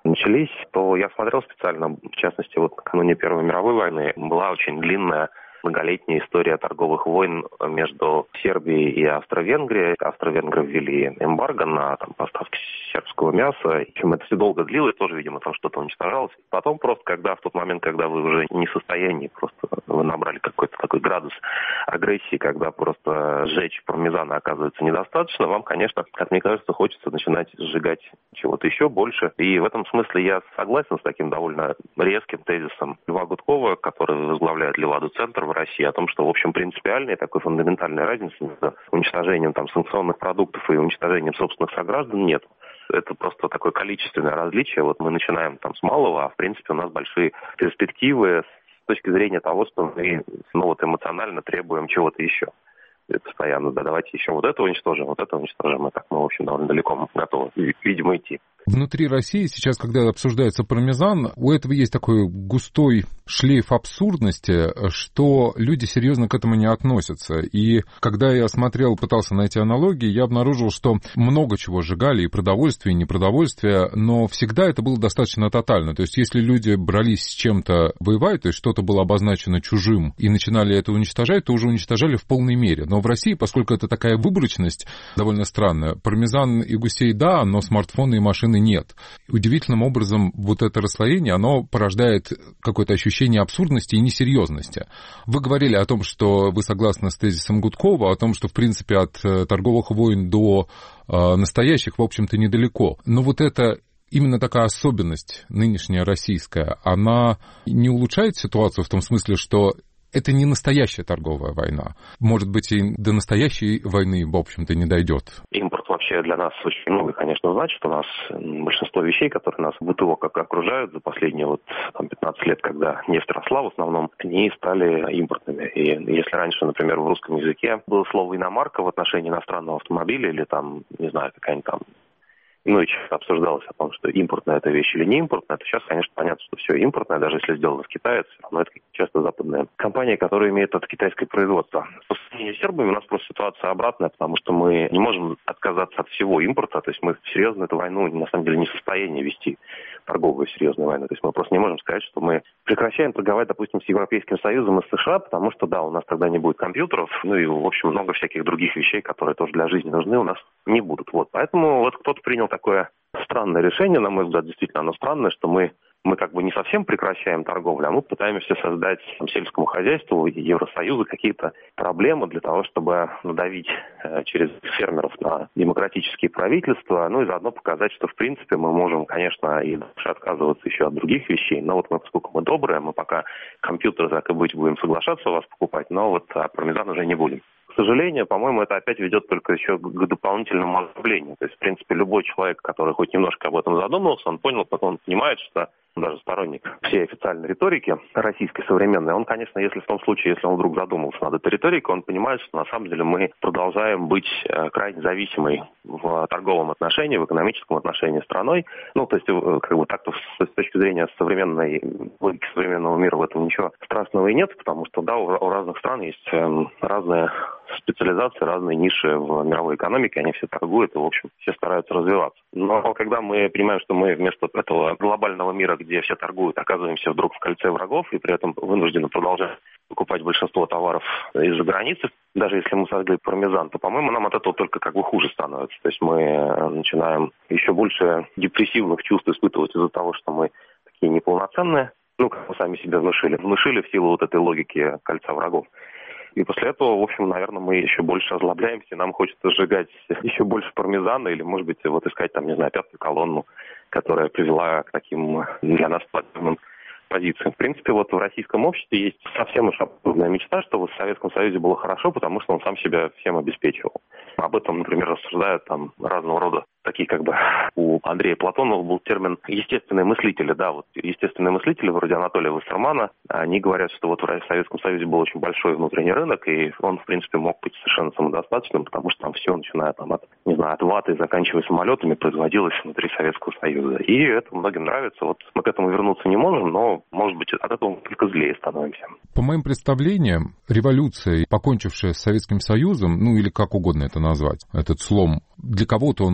начались, то я смотрел специально, в частности, вот накануне Первой мировой войны была очень длинная многолетняя история торговых войн между Сербией и Австро-Венгрией. Австро-венгры ввели эмбарго на там, поставки сербского мяса. В общем, это все долго длилось, тоже, видимо, там что-то уничтожалось. Потом просто, когда в тот момент, когда вы уже не в состоянии, просто вы набрали какой-то такой градус агрессии, когда просто сжечь пармезана оказывается недостаточно, вам, конечно, как мне кажется, хочется начинать сжигать чего-то еще больше. И в этом смысле я согласен с таким довольно резким тезисом Льва Гудкова, который возглавляет Леваду-центр в России, о том, что, в общем, принципиальной такой фундаментальной разницы между уничтожением там, санкционных продуктов и уничтожением собственных сограждан нет. Это просто такое количественное различие. Вот мы начинаем там с малого, а в принципе у нас большие перспективы с точки зрения того, что мы ну, вот, эмоционально требуем чего-то еще. Постоянно, да, давайте еще вот это уничтожим, вот это уничтожим, и так мы, в общем, довольно далеко готовы, видимо, идти. Внутри России сейчас, когда обсуждается пармезан, у этого есть такой густой шлейф абсурдности, что люди серьезно к этому не относятся. И когда я смотрел, пытался найти аналогии, я обнаружил, что много чего сжигали, и продовольствие, и непродовольствие, но всегда это было достаточно тотально. То есть если люди брались с чем-то воевать, то есть что-то было обозначено чужим, и начинали это уничтожать, то уже уничтожали в полной мере. Но в России, поскольку это такая выборочность довольно странная, пармезан и гусей да, но смартфоны и машины нет. Удивительным образом вот это расслоение, оно порождает какое-то ощущение абсурдности и несерьезности. Вы говорили о том, что вы согласны с тезисом Гудкова, о том, что, в принципе, от торговых войн до э, настоящих, в общем-то, недалеко. Но вот это именно такая особенность нынешняя российская, она не улучшает ситуацию в том смысле, что это не настоящая торговая война. Может быть, и до настоящей войны, в общем-то, не дойдет. Импорт вообще для нас очень много, конечно, значит. У нас большинство вещей, которые нас бытово как окружают за последние вот, там, пятнадцать лет, когда нефть росла в основном, они стали импортными. И если раньше, например, в русском языке было слово «иномарка» в отношении иностранного автомобиля или там, не знаю, какая-нибудь там ну и часто обсуждалось о том, что импортная это вещь или не импортная, то сейчас, конечно, понятно, что все импортное, даже если сделано в Китае, все равно это часто западная компания, которая имеет это китайское производство. По сравнению с сербами у нас просто ситуация обратная, потому что мы не можем отказаться от всего импорта, то есть мы серьезно эту войну на самом деле не в состоянии вести, торговую серьезную войну, то есть мы просто не можем сказать, что мы прекращаем торговать, допустим, с Европейским Союзом и с США, потому что, да, у нас тогда не будет компьютеров, ну и, в общем, много всяких других вещей, которые тоже для жизни нужны, у нас не будут. Вот, поэтому вот кто-то принял такое странное решение, на мой взгляд, действительно оно странное, что мы, мы как бы не совсем прекращаем торговлю, а мы пытаемся создать там, сельскому хозяйству и Евросоюзу какие-то проблемы для того, чтобы надавить э, через фермеров на демократические правительства, ну и заодно показать, что в принципе мы можем, конечно, и дальше отказываться еще от других вещей, но вот мы, поскольку мы добрые, мы пока компьютеры, так и быть, будем соглашаться у вас покупать, но вот а пармезан уже не будем. К сожалению, по-моему, это опять ведет только еще к дополнительному озлоблению. То есть, в принципе, любой человек, который хоть немножко об этом задумался, он понял, потом он понимает, что даже сторонник всей официальной риторики российской современной, он, конечно, если в том случае, если он вдруг задумался над этой риторикой, он понимает, что на самом деле мы продолжаем быть крайне зависимой в торговом отношении, в экономическом отношении страной. Ну, то есть, как бы так-то с точки зрения современной логики современного мира в этом ничего страшного и нет, потому что, да, у разных стран есть разные специализации, разные ниши в мировой экономике, они все торгуют и, в общем, все стараются развиваться. Но когда мы понимаем, что мы вместо этого глобального мира, где все торгуют, оказываемся вдруг в кольце врагов и при этом вынуждены продолжать покупать большинство товаров из-за границы, даже если мы сожгли пармезан, то, по-моему, нам от этого только как бы хуже становится. То есть мы начинаем еще больше депрессивных чувств испытывать из-за того, что мы такие неполноценные, ну, как мы сами себе внушили, внушили в силу вот этой логики кольца врагов. И после этого, в общем, наверное, мы еще больше озлобляемся, нам хочется сжигать еще больше пармезана или, может быть, вот искать, там, не знаю, пятую колонну, которая привела к таким для нас платежным позициям. В принципе, вот в российском обществе есть совсем уж абсурдная мечта, что в Советском Союзе было хорошо, потому что он сам себя всем обеспечивал. Об этом, например, рассуждают там разного рода такие, как бы у Андрея Платонова был термин «естественные мыслители». Да, вот естественные мыслители, вроде Анатолия Вассермана, они говорят, что вот в Советском Союзе был очень большой внутренний рынок, и он, в принципе, мог быть совершенно самодостаточным, потому что там все, начиная там, от, не знаю, от ваты, заканчивая самолетами, производилось внутри Советского Союза. И это многим нравится. Вот мы к этому вернуться не можем, но, может быть, от этого мы только злее становимся. По моим представлениям, революция, покончившая с Советским Союзом, ну или как угодно это назвать, этот слом, для кого-то он был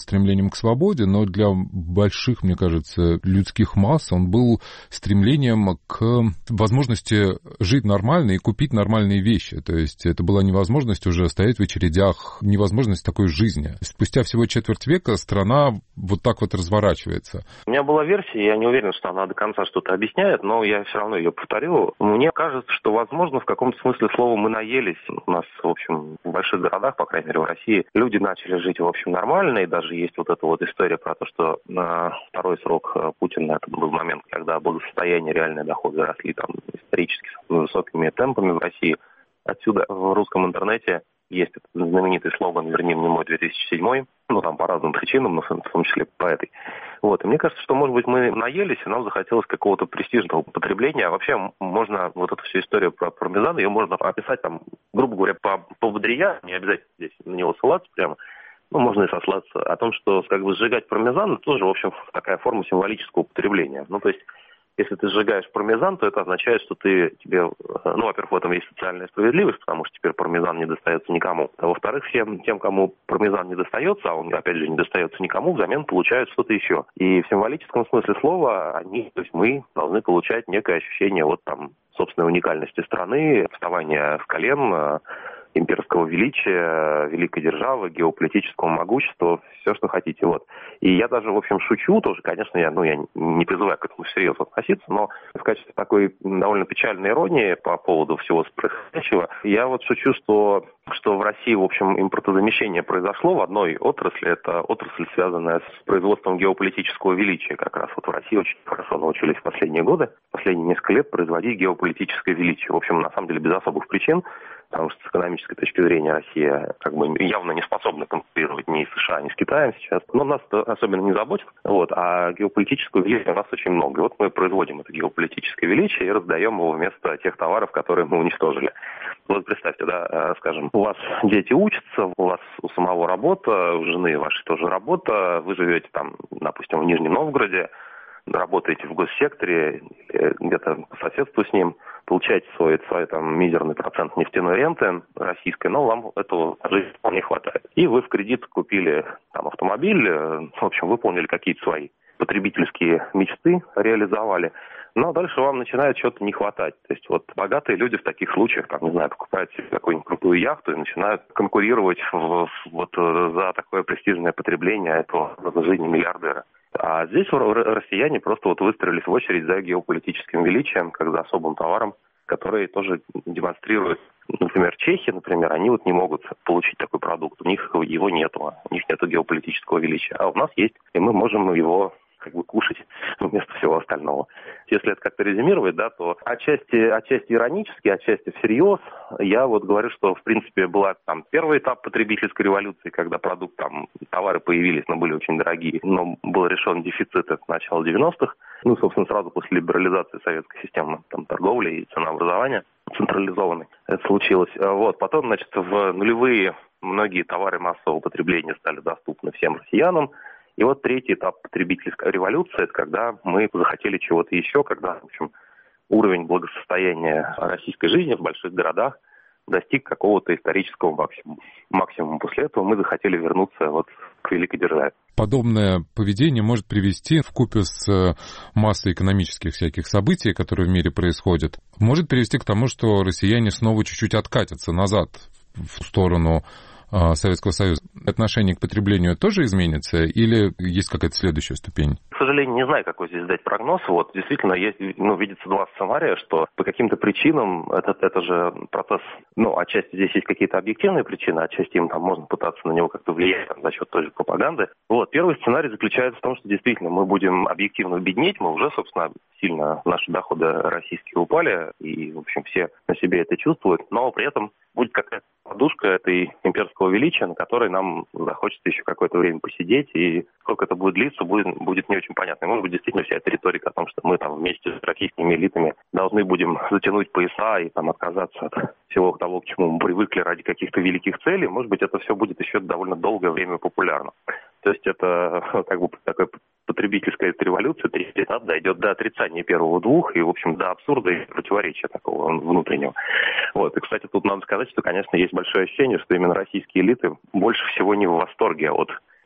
стремлением к свободе, но для больших, мне кажется, людских масс он был стремлением к возможности жить нормально и купить нормальные вещи. То есть это была невозможность уже стоять в очередях, невозможность такой жизни. Спустя всего четверть века страна вот так вот разворачивается. У меня была версия, я не уверен, что она до конца что-то объясняет, но я все равно ее повторю. Мне кажется, что, возможно, в каком-то смысле слова мы наелись. У нас, в общем, в больших городах, по крайней мере, в России, люди начали жить, в общем, нормально, и даже есть вот эта вот история про то, что на второй срок Путина, это был момент, когда благосостояние, реальные доходы росли там исторически с высокими темпами в России. Отсюда в русском интернете есть этот знаменитый слоган «Верни мне мой две тысячи седьмой», ну, там по разным причинам, но в том числе по этой. Вот, и мне кажется, что, может быть, мы наелись, и нам захотелось какого-то престижного потребления. А вообще, можно вот эту всю историю про пармезан, ее можно описать, там, грубо говоря, по пободрия, не обязательно здесь на него ссылаться прямо, ну, можно и сослаться о том, что, как бы, сжигать пармезан, это тоже, в общем, такая форма символического употребления. Ну, то есть, если ты сжигаешь пармезан, то это означает, что ты тебе, ну, во-первых, в этом есть социальная справедливость, потому что теперь пармезан не достается никому. А во-вторых, всем тем, кому пармезан не достается, а он, опять же, не достается никому, взамен получают что-то еще. И в символическом смысле слова они, то есть мы, должны получать некое ощущение вот там собственной уникальности страны, вставания в колен, имперского величия, великой державы, геополитического могущества, все, что хотите. Вот. И я даже, в общем, шучу тоже, конечно, я, ну, я не призываю к этому всерьез относиться, но в качестве такой довольно печальной иронии по поводу всего происходящего, я вот шучу, что, что в России, в общем, импортозамещение произошло в одной отрасли, это отрасль, связанная с производством геополитического величия. Как раз вот в России очень хорошо научились в последние годы, последние несколько лет производить геополитическое величие. В общем, на самом деле, без особых причин, потому что с экономической точки зрения Россия как бы явно не способна конкурировать ни с США, ни с Китаем сейчас. Но нас это особенно не заботит. Вот. А геополитического величия у нас очень много. И вот мы производим это геополитическое величие и раздаем его вместо тех товаров, которые мы уничтожили. Вот представьте, да, скажем, у вас дети учатся, у вас у самого работа, у жены вашей тоже работа, вы живете там, допустим, в Нижнем Новгороде, работаете в госсекторе, где-то по соседству с ним, получаете свой, свой там, мизерный процент нефтяной ренты российской, но вам этого жизни вполне хватает. И вы в кредит купили там, автомобиль, в общем, выполнили какие-то свои потребительские мечты, реализовали, но дальше вам начинает что-то не хватать. То есть вот богатые люди в таких случаях, там, не знаю, покупают себе какую-нибудь крутую яхту и начинают конкурировать в, вот, за такое престижное потребление этого жизни миллиардера. А здесь россияне просто вот выстроились в очередь за геополитическим величием, как за особым товаром, который тоже демонстрирует, например, чехи, например, они вот не могут получить такой продукт, у них его нету, у них нету геополитического величия, а у нас есть, и мы можем его как бы кушать вместо всего остального. Если это как-то резюмировать, да, то отчасти, отчасти иронически, отчасти всерьез, я вот говорю, что, в принципе, был там первый этап потребительской революции, когда продукт, там, товары появились, но были очень дорогие, но был решен дефицит от начала девяностых, ну, собственно, сразу после либерализации советской системы, там, торговли и ценообразования централизованной, это случилось. Вот, потом, значит, в нулевые многие товары массового потребления стали доступны всем россиянам. И вот третий этап потребительской революции, это когда мы захотели чего-то еще, когда, в общем, уровень благосостояния российской жизни в больших городах достиг какого-то исторического максимума. Максимум. После этого мы захотели вернуться вот к великой державе. Подобное поведение может привести вкупе с массой экономических всяких событий, которые в мире происходят, может привести к тому, что россияне снова чуть-чуть откатятся назад в сторону Советского Союза. Отношение к потреблению тоже изменится или есть какая-то следующая ступень? К сожалению, не знаю, какой здесь дать прогноз. Вот действительно есть, ну, видится два сценария, что по каким-то причинам этот это же процесс, ну, отчасти здесь есть какие-то объективные причины, отчасти им там можно пытаться на него как-то влиять там, за счет той же пропаганды. Вот, первый сценарий заключается в том, что действительно мы будем объективно беднеть, мы уже, собственно, сильно наши доходы российские упали, и, в общем, все на себе это чувствуют, но при этом будет какая-то подушка этой имперского величия, на которой нам захочется еще какое-то время посидеть, и сколько это будет длиться, будет, будет не очень понятно. И, может быть, действительно вся эта риторика о том, что мы там вместе с российскими элитами должны будем затянуть пояса и там отказаться от всего того, к чему мы привыкли ради каких-то великих целей, может быть, это все будет еще довольно долгое время популярно. То есть это как бы такая потребительская революция, третий этап дойдет до отрицания первого двух и, в общем, до абсурда и противоречия такого внутреннего. Вот. И, кстати, тут надо сказать, что, конечно, есть большое ощущение, что именно российские элиты больше всего не в восторге от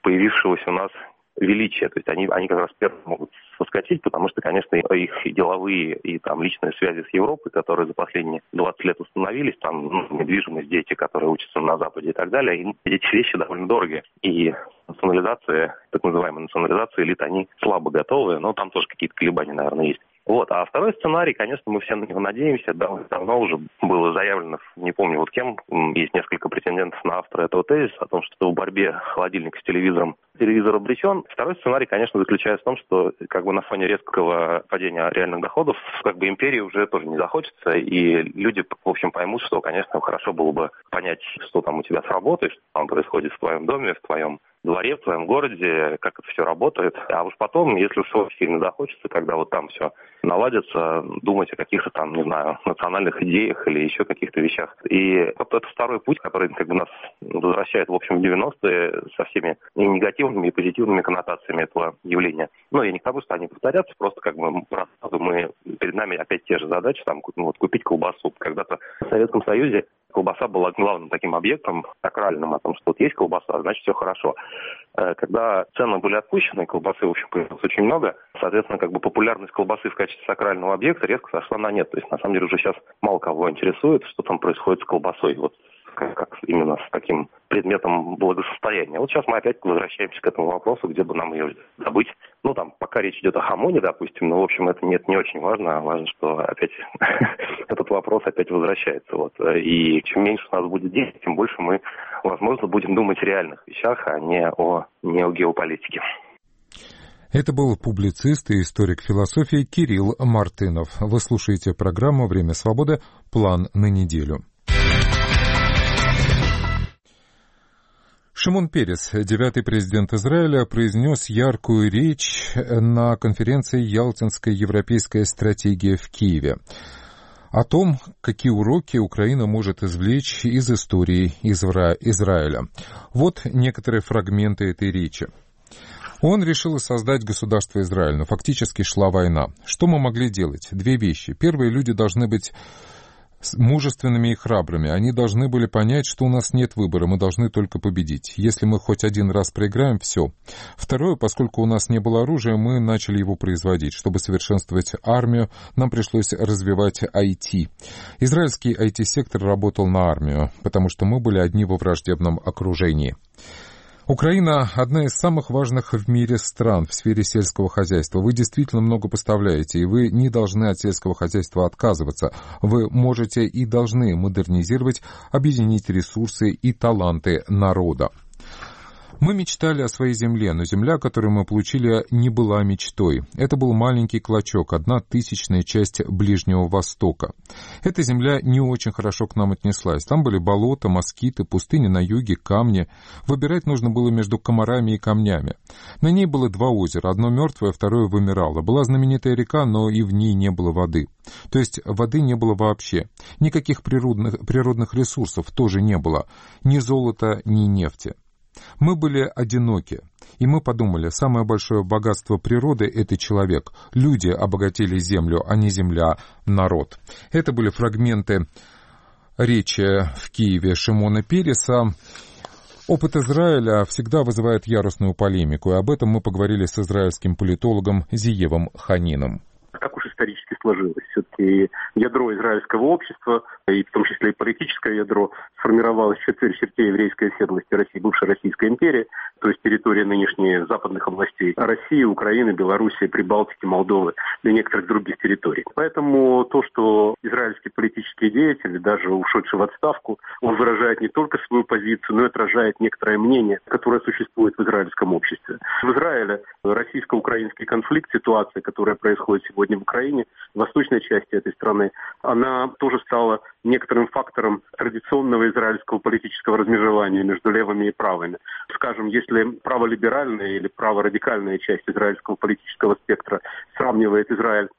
появившегося у нас величия. То есть они, они как раз первые могут соскочить, потому что, конечно, их деловые и там личные связи с Европой, которые за последние двадцать лет установились, там ну, недвижимость, дети, которые учатся на Западе и так далее, им эти вещи довольно дорогие. И национализация, так называемая национализация элит, они слабо готовы, но там тоже какие-то колебания, наверное, есть. Вот. А второй сценарий, конечно, мы все на него надеемся. Давно, давно уже было заявлено, не помню вот кем, есть несколько претендентов на автора этого тезиса, о том, что в борьбе холодильник с телевизором телевизор обречен. Второй сценарий, конечно, заключается в том, что как бы на фоне резкого падения реальных доходов как бы империи уже тоже не захочется, и люди, в общем, поймут, что, конечно, хорошо было бы понять, что там у тебя с работой, что там происходит в твоем доме, в твоем дворе, в твоем городе, как это все работает. А уж потом, если уж очень сильно захочется, когда вот там все наладится, думать о каких-то там, не знаю, национальных идеях или еще каких-то вещах. И вот это второй путь, который как бы нас возвращает, в общем, в девяностые со всеми и негативными, и позитивными коннотациями этого явления. Но я не к тому, что они повторятся, просто как бы мы, перед нами опять те же задачи, там, ну, вот, купить колбасу. Когда-то в Советском Союзе колбаса была главным таким объектом, сакральным, о том, что вот есть колбаса, значит все хорошо. Когда цены были отпущены, колбасы, в общем, появилось очень много, соответственно, как бы популярность колбасы в качестве сакрального объекта резко сошла на нет. То есть, на самом деле, уже сейчас мало кого интересует, что там происходит с колбасой. Вот как, как именно с таким предметом благосостояния. Вот сейчас мы опять возвращаемся к этому вопросу, где бы нам ее добыть. Ну, там, пока речь идет о хамоне, допустим, но, в общем, это нет, не очень важно. Важно, что опять этот вопрос опять возвращается. Вот. И чем меньше у нас будет денег, тем больше мы, возможно, будем думать о реальных вещах, а не о, не о геополитике. Это был публицист и историк философии Кирилл Мартынов. Вы слушаете программу «Время свободы. План на неделю». Шимон Перес, девятый президент Израиля, произнес яркую речь на конференции «Ялтинская европейская стратегия» в Киеве о том, какие уроки Украина может извлечь из истории Изра... Израиля. Вот некоторые фрагменты этой речи. Он решил создать государство Израиль, но фактически шла война. Что мы могли делать? Две вещи. Первые, люди должны быть мужественными и храбрыми. Они должны были понять, что у нас нет выбора, мы должны только победить. Если мы хоть один раз проиграем, все. Второе, поскольку у нас не было оружия, мы начали его производить. Чтобы совершенствовать армию, нам пришлось развивать ай ти. Израильский ай ти-сектор работал на армию, потому что мы были одни во враждебном окружении. Украина – одна из самых важных в мире стран в сфере сельского хозяйства. Вы действительно много поставляете, и вы не должны от сельского хозяйства отказываться. Вы можете и должны модернизировать, объединить ресурсы и таланты народа. Мы мечтали о своей земле, но земля, которую мы получили, не была мечтой. Это был маленький клочок, одна тысячная часть Ближнего Востока. Эта земля не очень хорошо к нам отнеслась. Там были болота, москиты, пустыни на юге, камни. Выбирать нужно было между комарами и камнями. На ней было два озера, одно мертвое, второе вымирало. Была знаменитая река, но и в ней не было воды. То есть воды не было вообще. Никаких природных, природных ресурсов тоже не было. Ни золота, ни нефти. Мы были одиноки, и мы подумали, самое большое богатство природы – это человек. Люди обогатили землю, а не земля – народ. Это были фрагменты речи в Киеве Шимона Переса. Опыт Израиля всегда вызывает яростную полемику, и об этом мы поговорили с израильским политологом Зиевом Ханином. Так уж исторически сложилось. Все-таки ядро израильского общества, и в том числе и политическое ядро, сформировалось еще в черте еврейской оседлости России, бывшей Российской империи, то есть территория нынешних западных областей России, Украины, Белоруссии, Прибалтики, Молдовы и некоторых других территорий. Поэтому то, что израильские политические деятели, даже ушедшие в отставку, он выражает не только свою позицию, но и отражает некоторое мнение, которое существует в израильском обществе. В Израиле российско-украинский конфликт, ситуация, которая происходит сегодня в Украине, в восточной части этой страны, она тоже стала некоторым фактором традиционного израильского политического размежевания между левыми и правыми. Скажем, если праволиберальная или праворадикальная часть израильского политического спектра сравнивает Израиль с Украиной,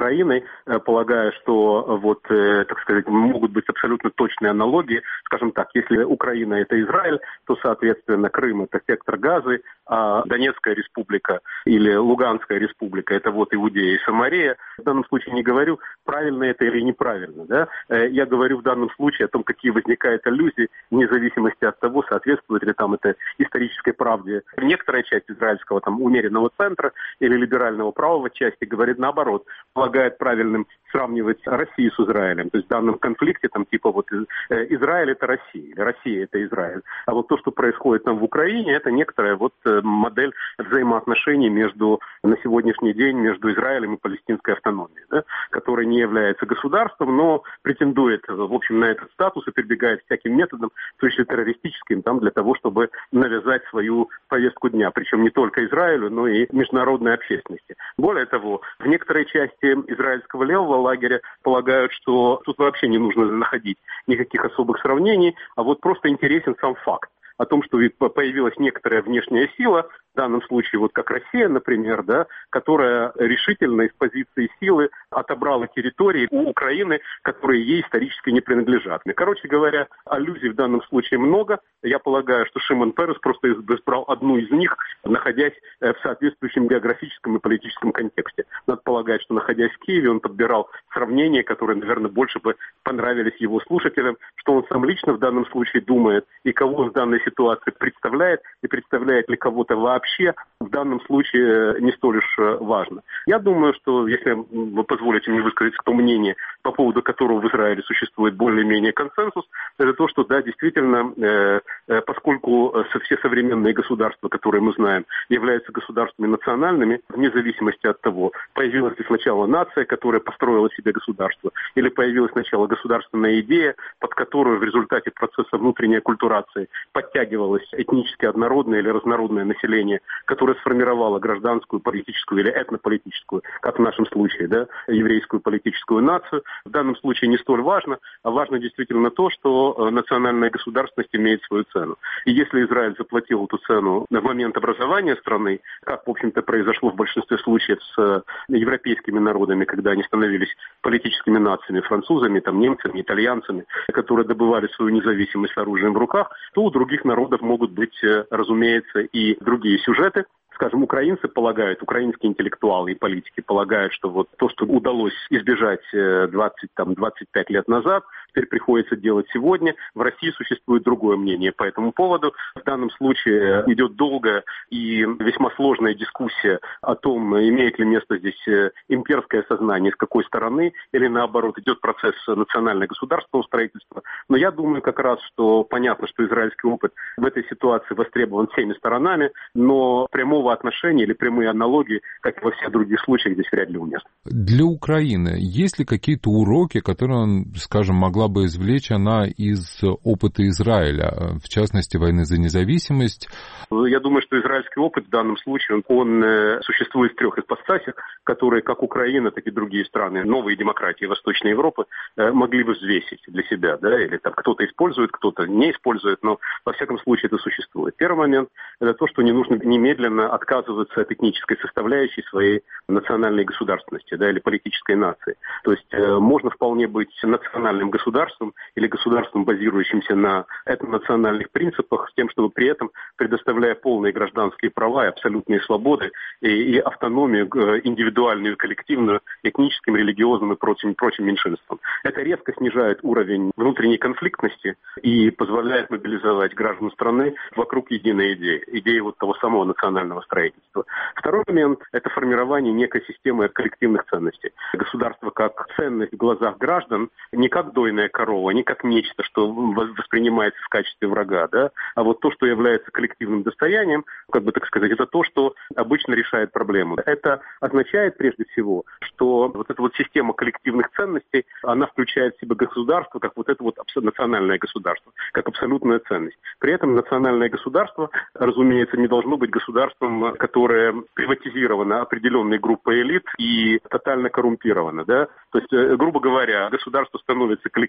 Украиной, полагая, что вот, так сказать, могут быть абсолютно точные аналогии. Скажем так, если Украина – это Израиль, то, соответственно, Крым – это сектор Газы, а Донецкая республика или Луганская республика – это вот Иудея и Самария. В данном случае не говорю, правильно это или неправильно. Да? Я говорю в данном случае о том, какие возникают аллюзии, вне зависимости от того, соответствует ли там это исторической правде. Некоторая часть израильского там умеренного центра или либерального правого части говорит наоборот, полагает правильным сравнивать Россию с Израилем. То есть в данном конфликте там типа вот Израиль это Россия, или Россия это Израиль. А вот то, что происходит там в Украине, это некоторая вот модель взаимоотношений между, на сегодняшний день между Израилем и палестинской автономией, да, которая не является государством, но претендует, в общем, на этот статус и прибегает всяким методом, то есть террористическим, там, для того, чтобы навязать свою повестку дня. Причем не только Израилю, но и международной общественности. Более того, в некоторой части израильского левого лагеря полагают, что тут вообще не нужно находить никаких особых сравнений, а вот просто интересен сам факт о том, что появилась некоторая внешняя сила, в данном случае вот как Россия, например, да, которая решительно из позиции силы отобрала территории у Украины, которые ей исторически не принадлежат. И, короче говоря, аллюзий в данном случае много. Я полагаю, что Шимон Перес просто избрал одну из них, находясь в соответствующем географическом и политическом контексте. Надо полагать, что, находясь в Киеве, он подбирал сравнения, которые, наверное, больше бы понравились его слушателям, что он сам лично в данном случае думает и кого он в данной ситуации представляет, и представляет ли кого-то вообще, в данном случае не столь уж важно. Я думаю, что, если вы позволите мне высказать то мнение, по поводу которого в Израиле существует более-менее консенсус, это то, что, да, действительно, э, э, поскольку все современные государства, которые мы знаем, являются государствами национальными, вне зависимости от того, появилась ли сначала нация, которая построила себе государство, или появилась сначала государственная идея, под которую в результате процесса внутренней аккультурации подтягивалось этнически однородное или разнородное население, которое сформировало гражданскую, политическую или этнополитическую, как в нашем случае, да, еврейскую политическую нацию. В данном случае не столь важно, а важно действительно то, что национальная государственность имеет свою цену. И если Израиль заплатил эту цену на момент образования страны, как, в общем-то, произошло в большинстве случаев с европейскими народами, когда они становились политическими нациями, французами, там, немцами, итальянцами, которые добывали свою независимость с оружием в руках, то у других народов могут быть, разумеется, и другие сюжеты. Скажем, украинцы полагают, украинские интеллектуалы и политики полагают, что вот то, что удалось избежать двадцать, там, двадцать пять лет назад, теперь приходится делать сегодня. В России существует другое мнение по этому поводу. В данном случае идет долгая и весьма сложная дискуссия о том, имеет ли место здесь имперское сознание, с какой стороны, или наоборот идет процесс национально-государственного строительства. Но я думаю как раз, что понятно, что израильский опыт в этой ситуации востребован всеми сторонами, но прямого отношения или прямые аналогии, как и во всех других случаях, здесь вряд ли уместны. Для Украины есть ли какие-то уроки, которые, скажем, могла бы извлечь она из опыта Израиля, в частности, войны за независимость? Я думаю, что израильский опыт в данном случае, он существует в трех ипостасях, которые как Украина, так и другие страны, новые демократии Восточной Европы, могли бы взвесить для себя, да, или там кто-то использует, кто-то не использует, но во всяком случае это существует. Первый момент – это то, что не нужно немедленно отказываться от этнической составляющей своей национальной государственности, да, или политической нации. То есть э, можно вполне быть национальным государством или государством, базирующимся на этнонациональных принципах, с тем, чтобы при этом, предоставляя полные гражданские права и абсолютные свободы и, и автономию э, индивидуальную, коллективную, этническим, религиозным и прочим, прочим меньшинствам. Это резко снижает уровень внутренней конфликтности и позволяет мобилизовать граждан страны вокруг единой идеи, идеи вот того самого национального строительства. Второй момент – это формирование некой системы коллективных ценностей. Государство как ценность в глазах граждан, не как дойная корова, не как нечто, что воспринимается в качестве врага, да, а вот то, что является коллективным достоянием, как бы так сказать, это то, что обычно решает проблему. Это означает прежде всего, что вот эта вот система коллективных ценностей, она включает в себя государство как вот это вот национальное государство, как абсолютная ценность. При этом национальное государство, разумеется, не должно быть государством, которое приватизировано определенной группой элит и тотально коррумпировано, да. То есть, грубо говоря, государство становится коллективным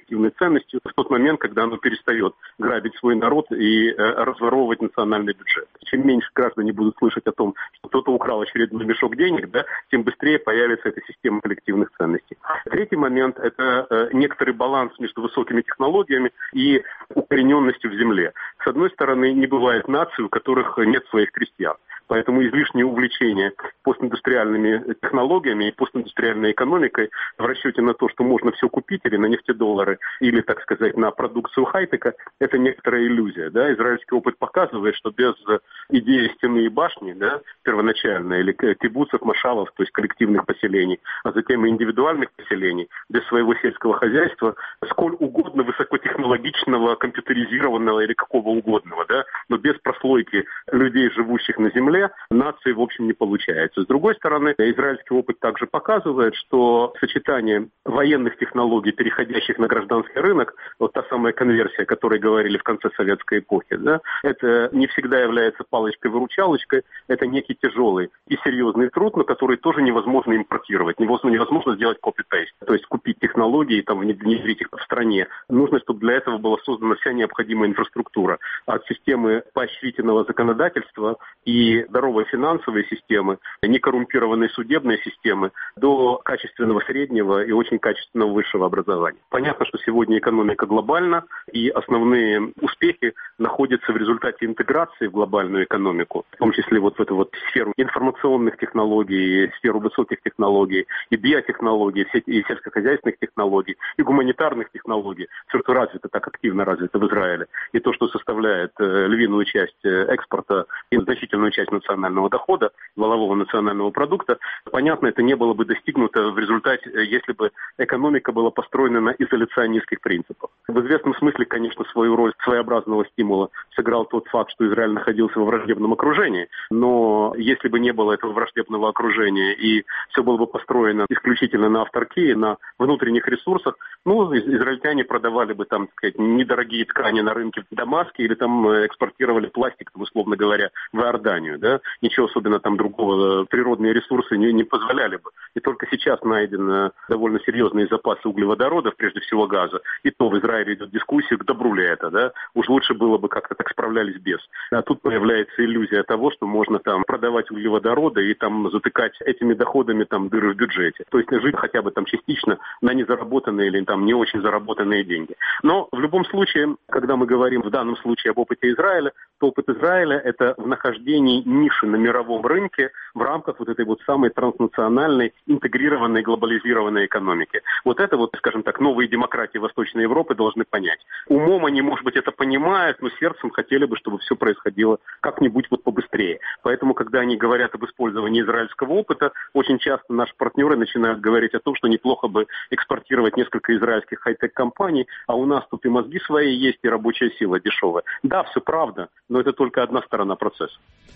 коллективной ценностью в тот момент, когда оно перестает грабить свой народ и э, разворовывать национальный бюджет. Чем меньше граждане будут слышать о том, что кто-то украл очередной мешок денег, да, тем быстрее появится эта система коллективных ценностей. Третий момент – это э, некоторый баланс между высокими технологиями и укорененностью в земле. С одной стороны, не бывает наций, у которых нет своих крестьян. Поэтому излишнее увлечение постиндустриальными технологиями и постиндустриальной экономикой в расчете на то, что можно все купить или на нефтедоллары, или, так сказать, на продукцию хай-тека, это некоторая иллюзия. Да? Израильский опыт показывает, что без идеи стены и башни, да, первоначально, или кибуцев, машалов, то есть коллективных поселений, а затем и индивидуальных поселений, без своего сельского хозяйства, сколь угодно высокотехнологичного, компьютеризированного или какого угодного, да, но без прослойки людей, живущих на земле, нации, в общем, не получается. С другой стороны, израильский опыт также показывает, что сочетание военных технологий, переходящих на гражданский рынок, вот та самая конверсия, о которой говорили в конце советской эпохи, да, это не всегда является палочкой-выручалочкой, это некий тяжелый и серьезный труд, но который тоже невозможно импортировать, невозможно сделать копи-пейст, то есть купить технологии и там, внедрить их в стране. Нужно, чтобы для этого была создана вся необходимая инфраструктура. От системы поощрительного законодательства и здоровой финансовой системы, некоррумпированной судебной системы до качественного среднего и очень качественного высшего образования. Понятно, что сегодня экономика глобальна, и основные успехи находятся в результате интеграции в глобальную экономику, в том числе вот в эту вот сферу информационных технологий, сферу высоких технологий, и биотехнологий, и сельскохозяйственных технологий, и гуманитарных технологий. Все, что развито, так активно развито в Израиле. И то, что составляет львиную часть экспорта и значительную часть национального дохода, валового национального продукта, понятно, это не было бы достигнуто в результате, если бы экономика была построена на изоляционистских принципах. В известном смысле, конечно, свою роль своеобразного стимула сыграл тот факт, что Израиль находился во враждебном окружении, но если бы не было этого враждебного окружения и все было бы построено исключительно на авторкии, на внутренних ресурсах, ну, израильтяне продавали бы там, так сказать, недорогие ткани на рынке в Дамаске или там экспортировали пластик, условно говоря, в Иорданию, да, ничего особенно там другого, природные ресурсы не, не позволяли бы. И только сейчас найден довольно серьезные запасы углеводородов, прежде всего газа, и то в Израиле идет дискуссия, к добру ли это, да, уж лучше было бы как-то так справлялись без. А тут появляется иллюзия того, что можно там продавать углеводороды и там затыкать этими доходами там дыры в бюджете. То есть жить хотя бы там частично на незаработанные или там не очень заработанные деньги. Но в любом случае, когда мы говорим в данном случае об опыте Израиля, то опыт Израиля – это в нахождении ниши на мировом рынке в рамках вот этой вот самой транснациональной, интегрированной, глобализированной экономики. Вот это вот, скажем так, новые демократии Восточной Европы должны понять. Умом они, может быть, это понимают, но сердцем хотели бы, чтобы все происходило как-нибудь вот побыстрее. Поэтому, когда они говорят об использовании израильского опыта, очень часто наши партнеры начинают говорить о том, что неплохо бы экспортировать несколько израильских хай-тек-компаний, а у нас тут и мозги свои есть, и рабочая сила дешевая. Да, все правда, но это только одна сторона процесса.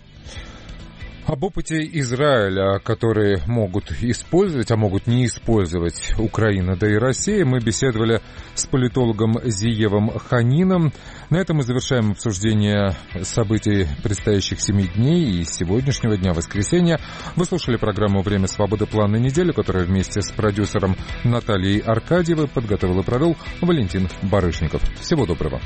Об опыте Израиля, которые могут использовать, а могут не использовать Украина, да и Россия, мы беседовали с политологом Зиевом Ханином. На этом мы завершаем обсуждение событий предстоящих семи дней и сегодняшнего дня, воскресенья. Вы слушали программу «Время свободы. Планы недели», которая вместе с продюсером Натальей Аркадьевой подготовил и провел Валентин Барышников. Всего доброго.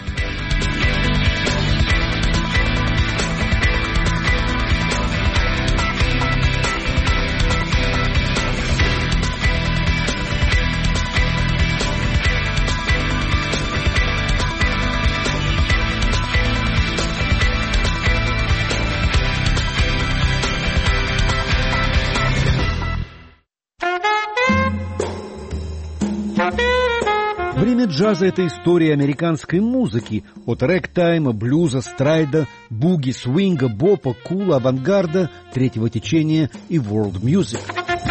Время джаза – это история американской музыки. От рэктайма, блюза, страйда, буги, свинга, бопа, кула, авангарда, третьего течения и world music.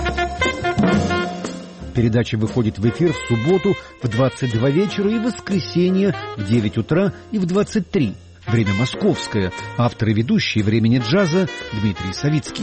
Передача выходит в эфир в субботу в двадцать два вечера и в воскресенье в девять утра и в двадцать три. Время московское. Автор и ведущий «Времени джаза» Дмитрий Савицкий.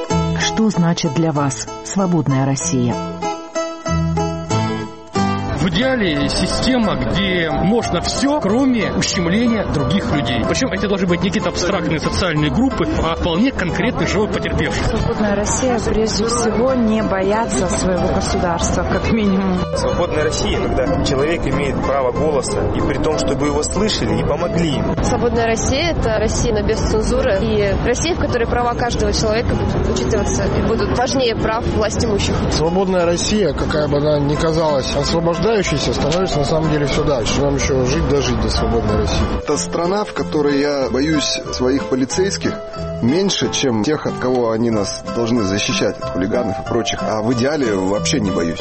Что значит для вас «Свободная Россия»? В идеале система, где можно все, кроме ущемления других людей. Причем это должны быть не какие-то абстрактные социальные группы, а вполне конкретный живой потерпевший. Свободная Россия прежде всего не боятся своего государства, как минимум. Свободная Россия, когда человек имеет право голоса, и при том, чтобы его слышали и помогли ему. Свободная Россия – это Россия, но без цензуры, и Россия, в которой права каждого человека будут учитываться и будут важнее прав властимущих. Свободная Россия, какая бы она ни казалась освобождающейся, становится на самом деле все дальше. Нам еще жить дожить до свободной России. Это страна, в которой я боюсь своих полицейских меньше, чем тех, от кого они нас должны защищать, от хулиганов и прочих. А в идеале вообще не боюсь.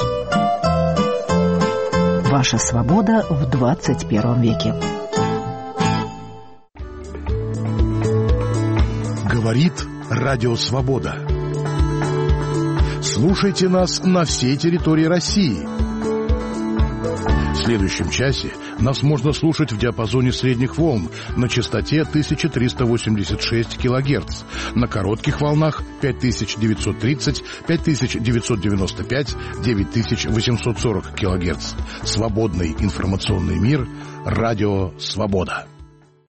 Ваша свобода в двадцать первом веке. Говорит Радио Свобода. Слушайте нас на всей территории России. В следующем часе нас можно слушать в диапазоне средних волн на частоте тысяча триста восемьдесят шесть килогерц, на коротких волнах пять тысяч девятьсот тридцать, пять тысяч девятьсот девяносто пять, девять тысяч восемьсот сорок килогерц. Свободный информационный мир. Радио Свобода.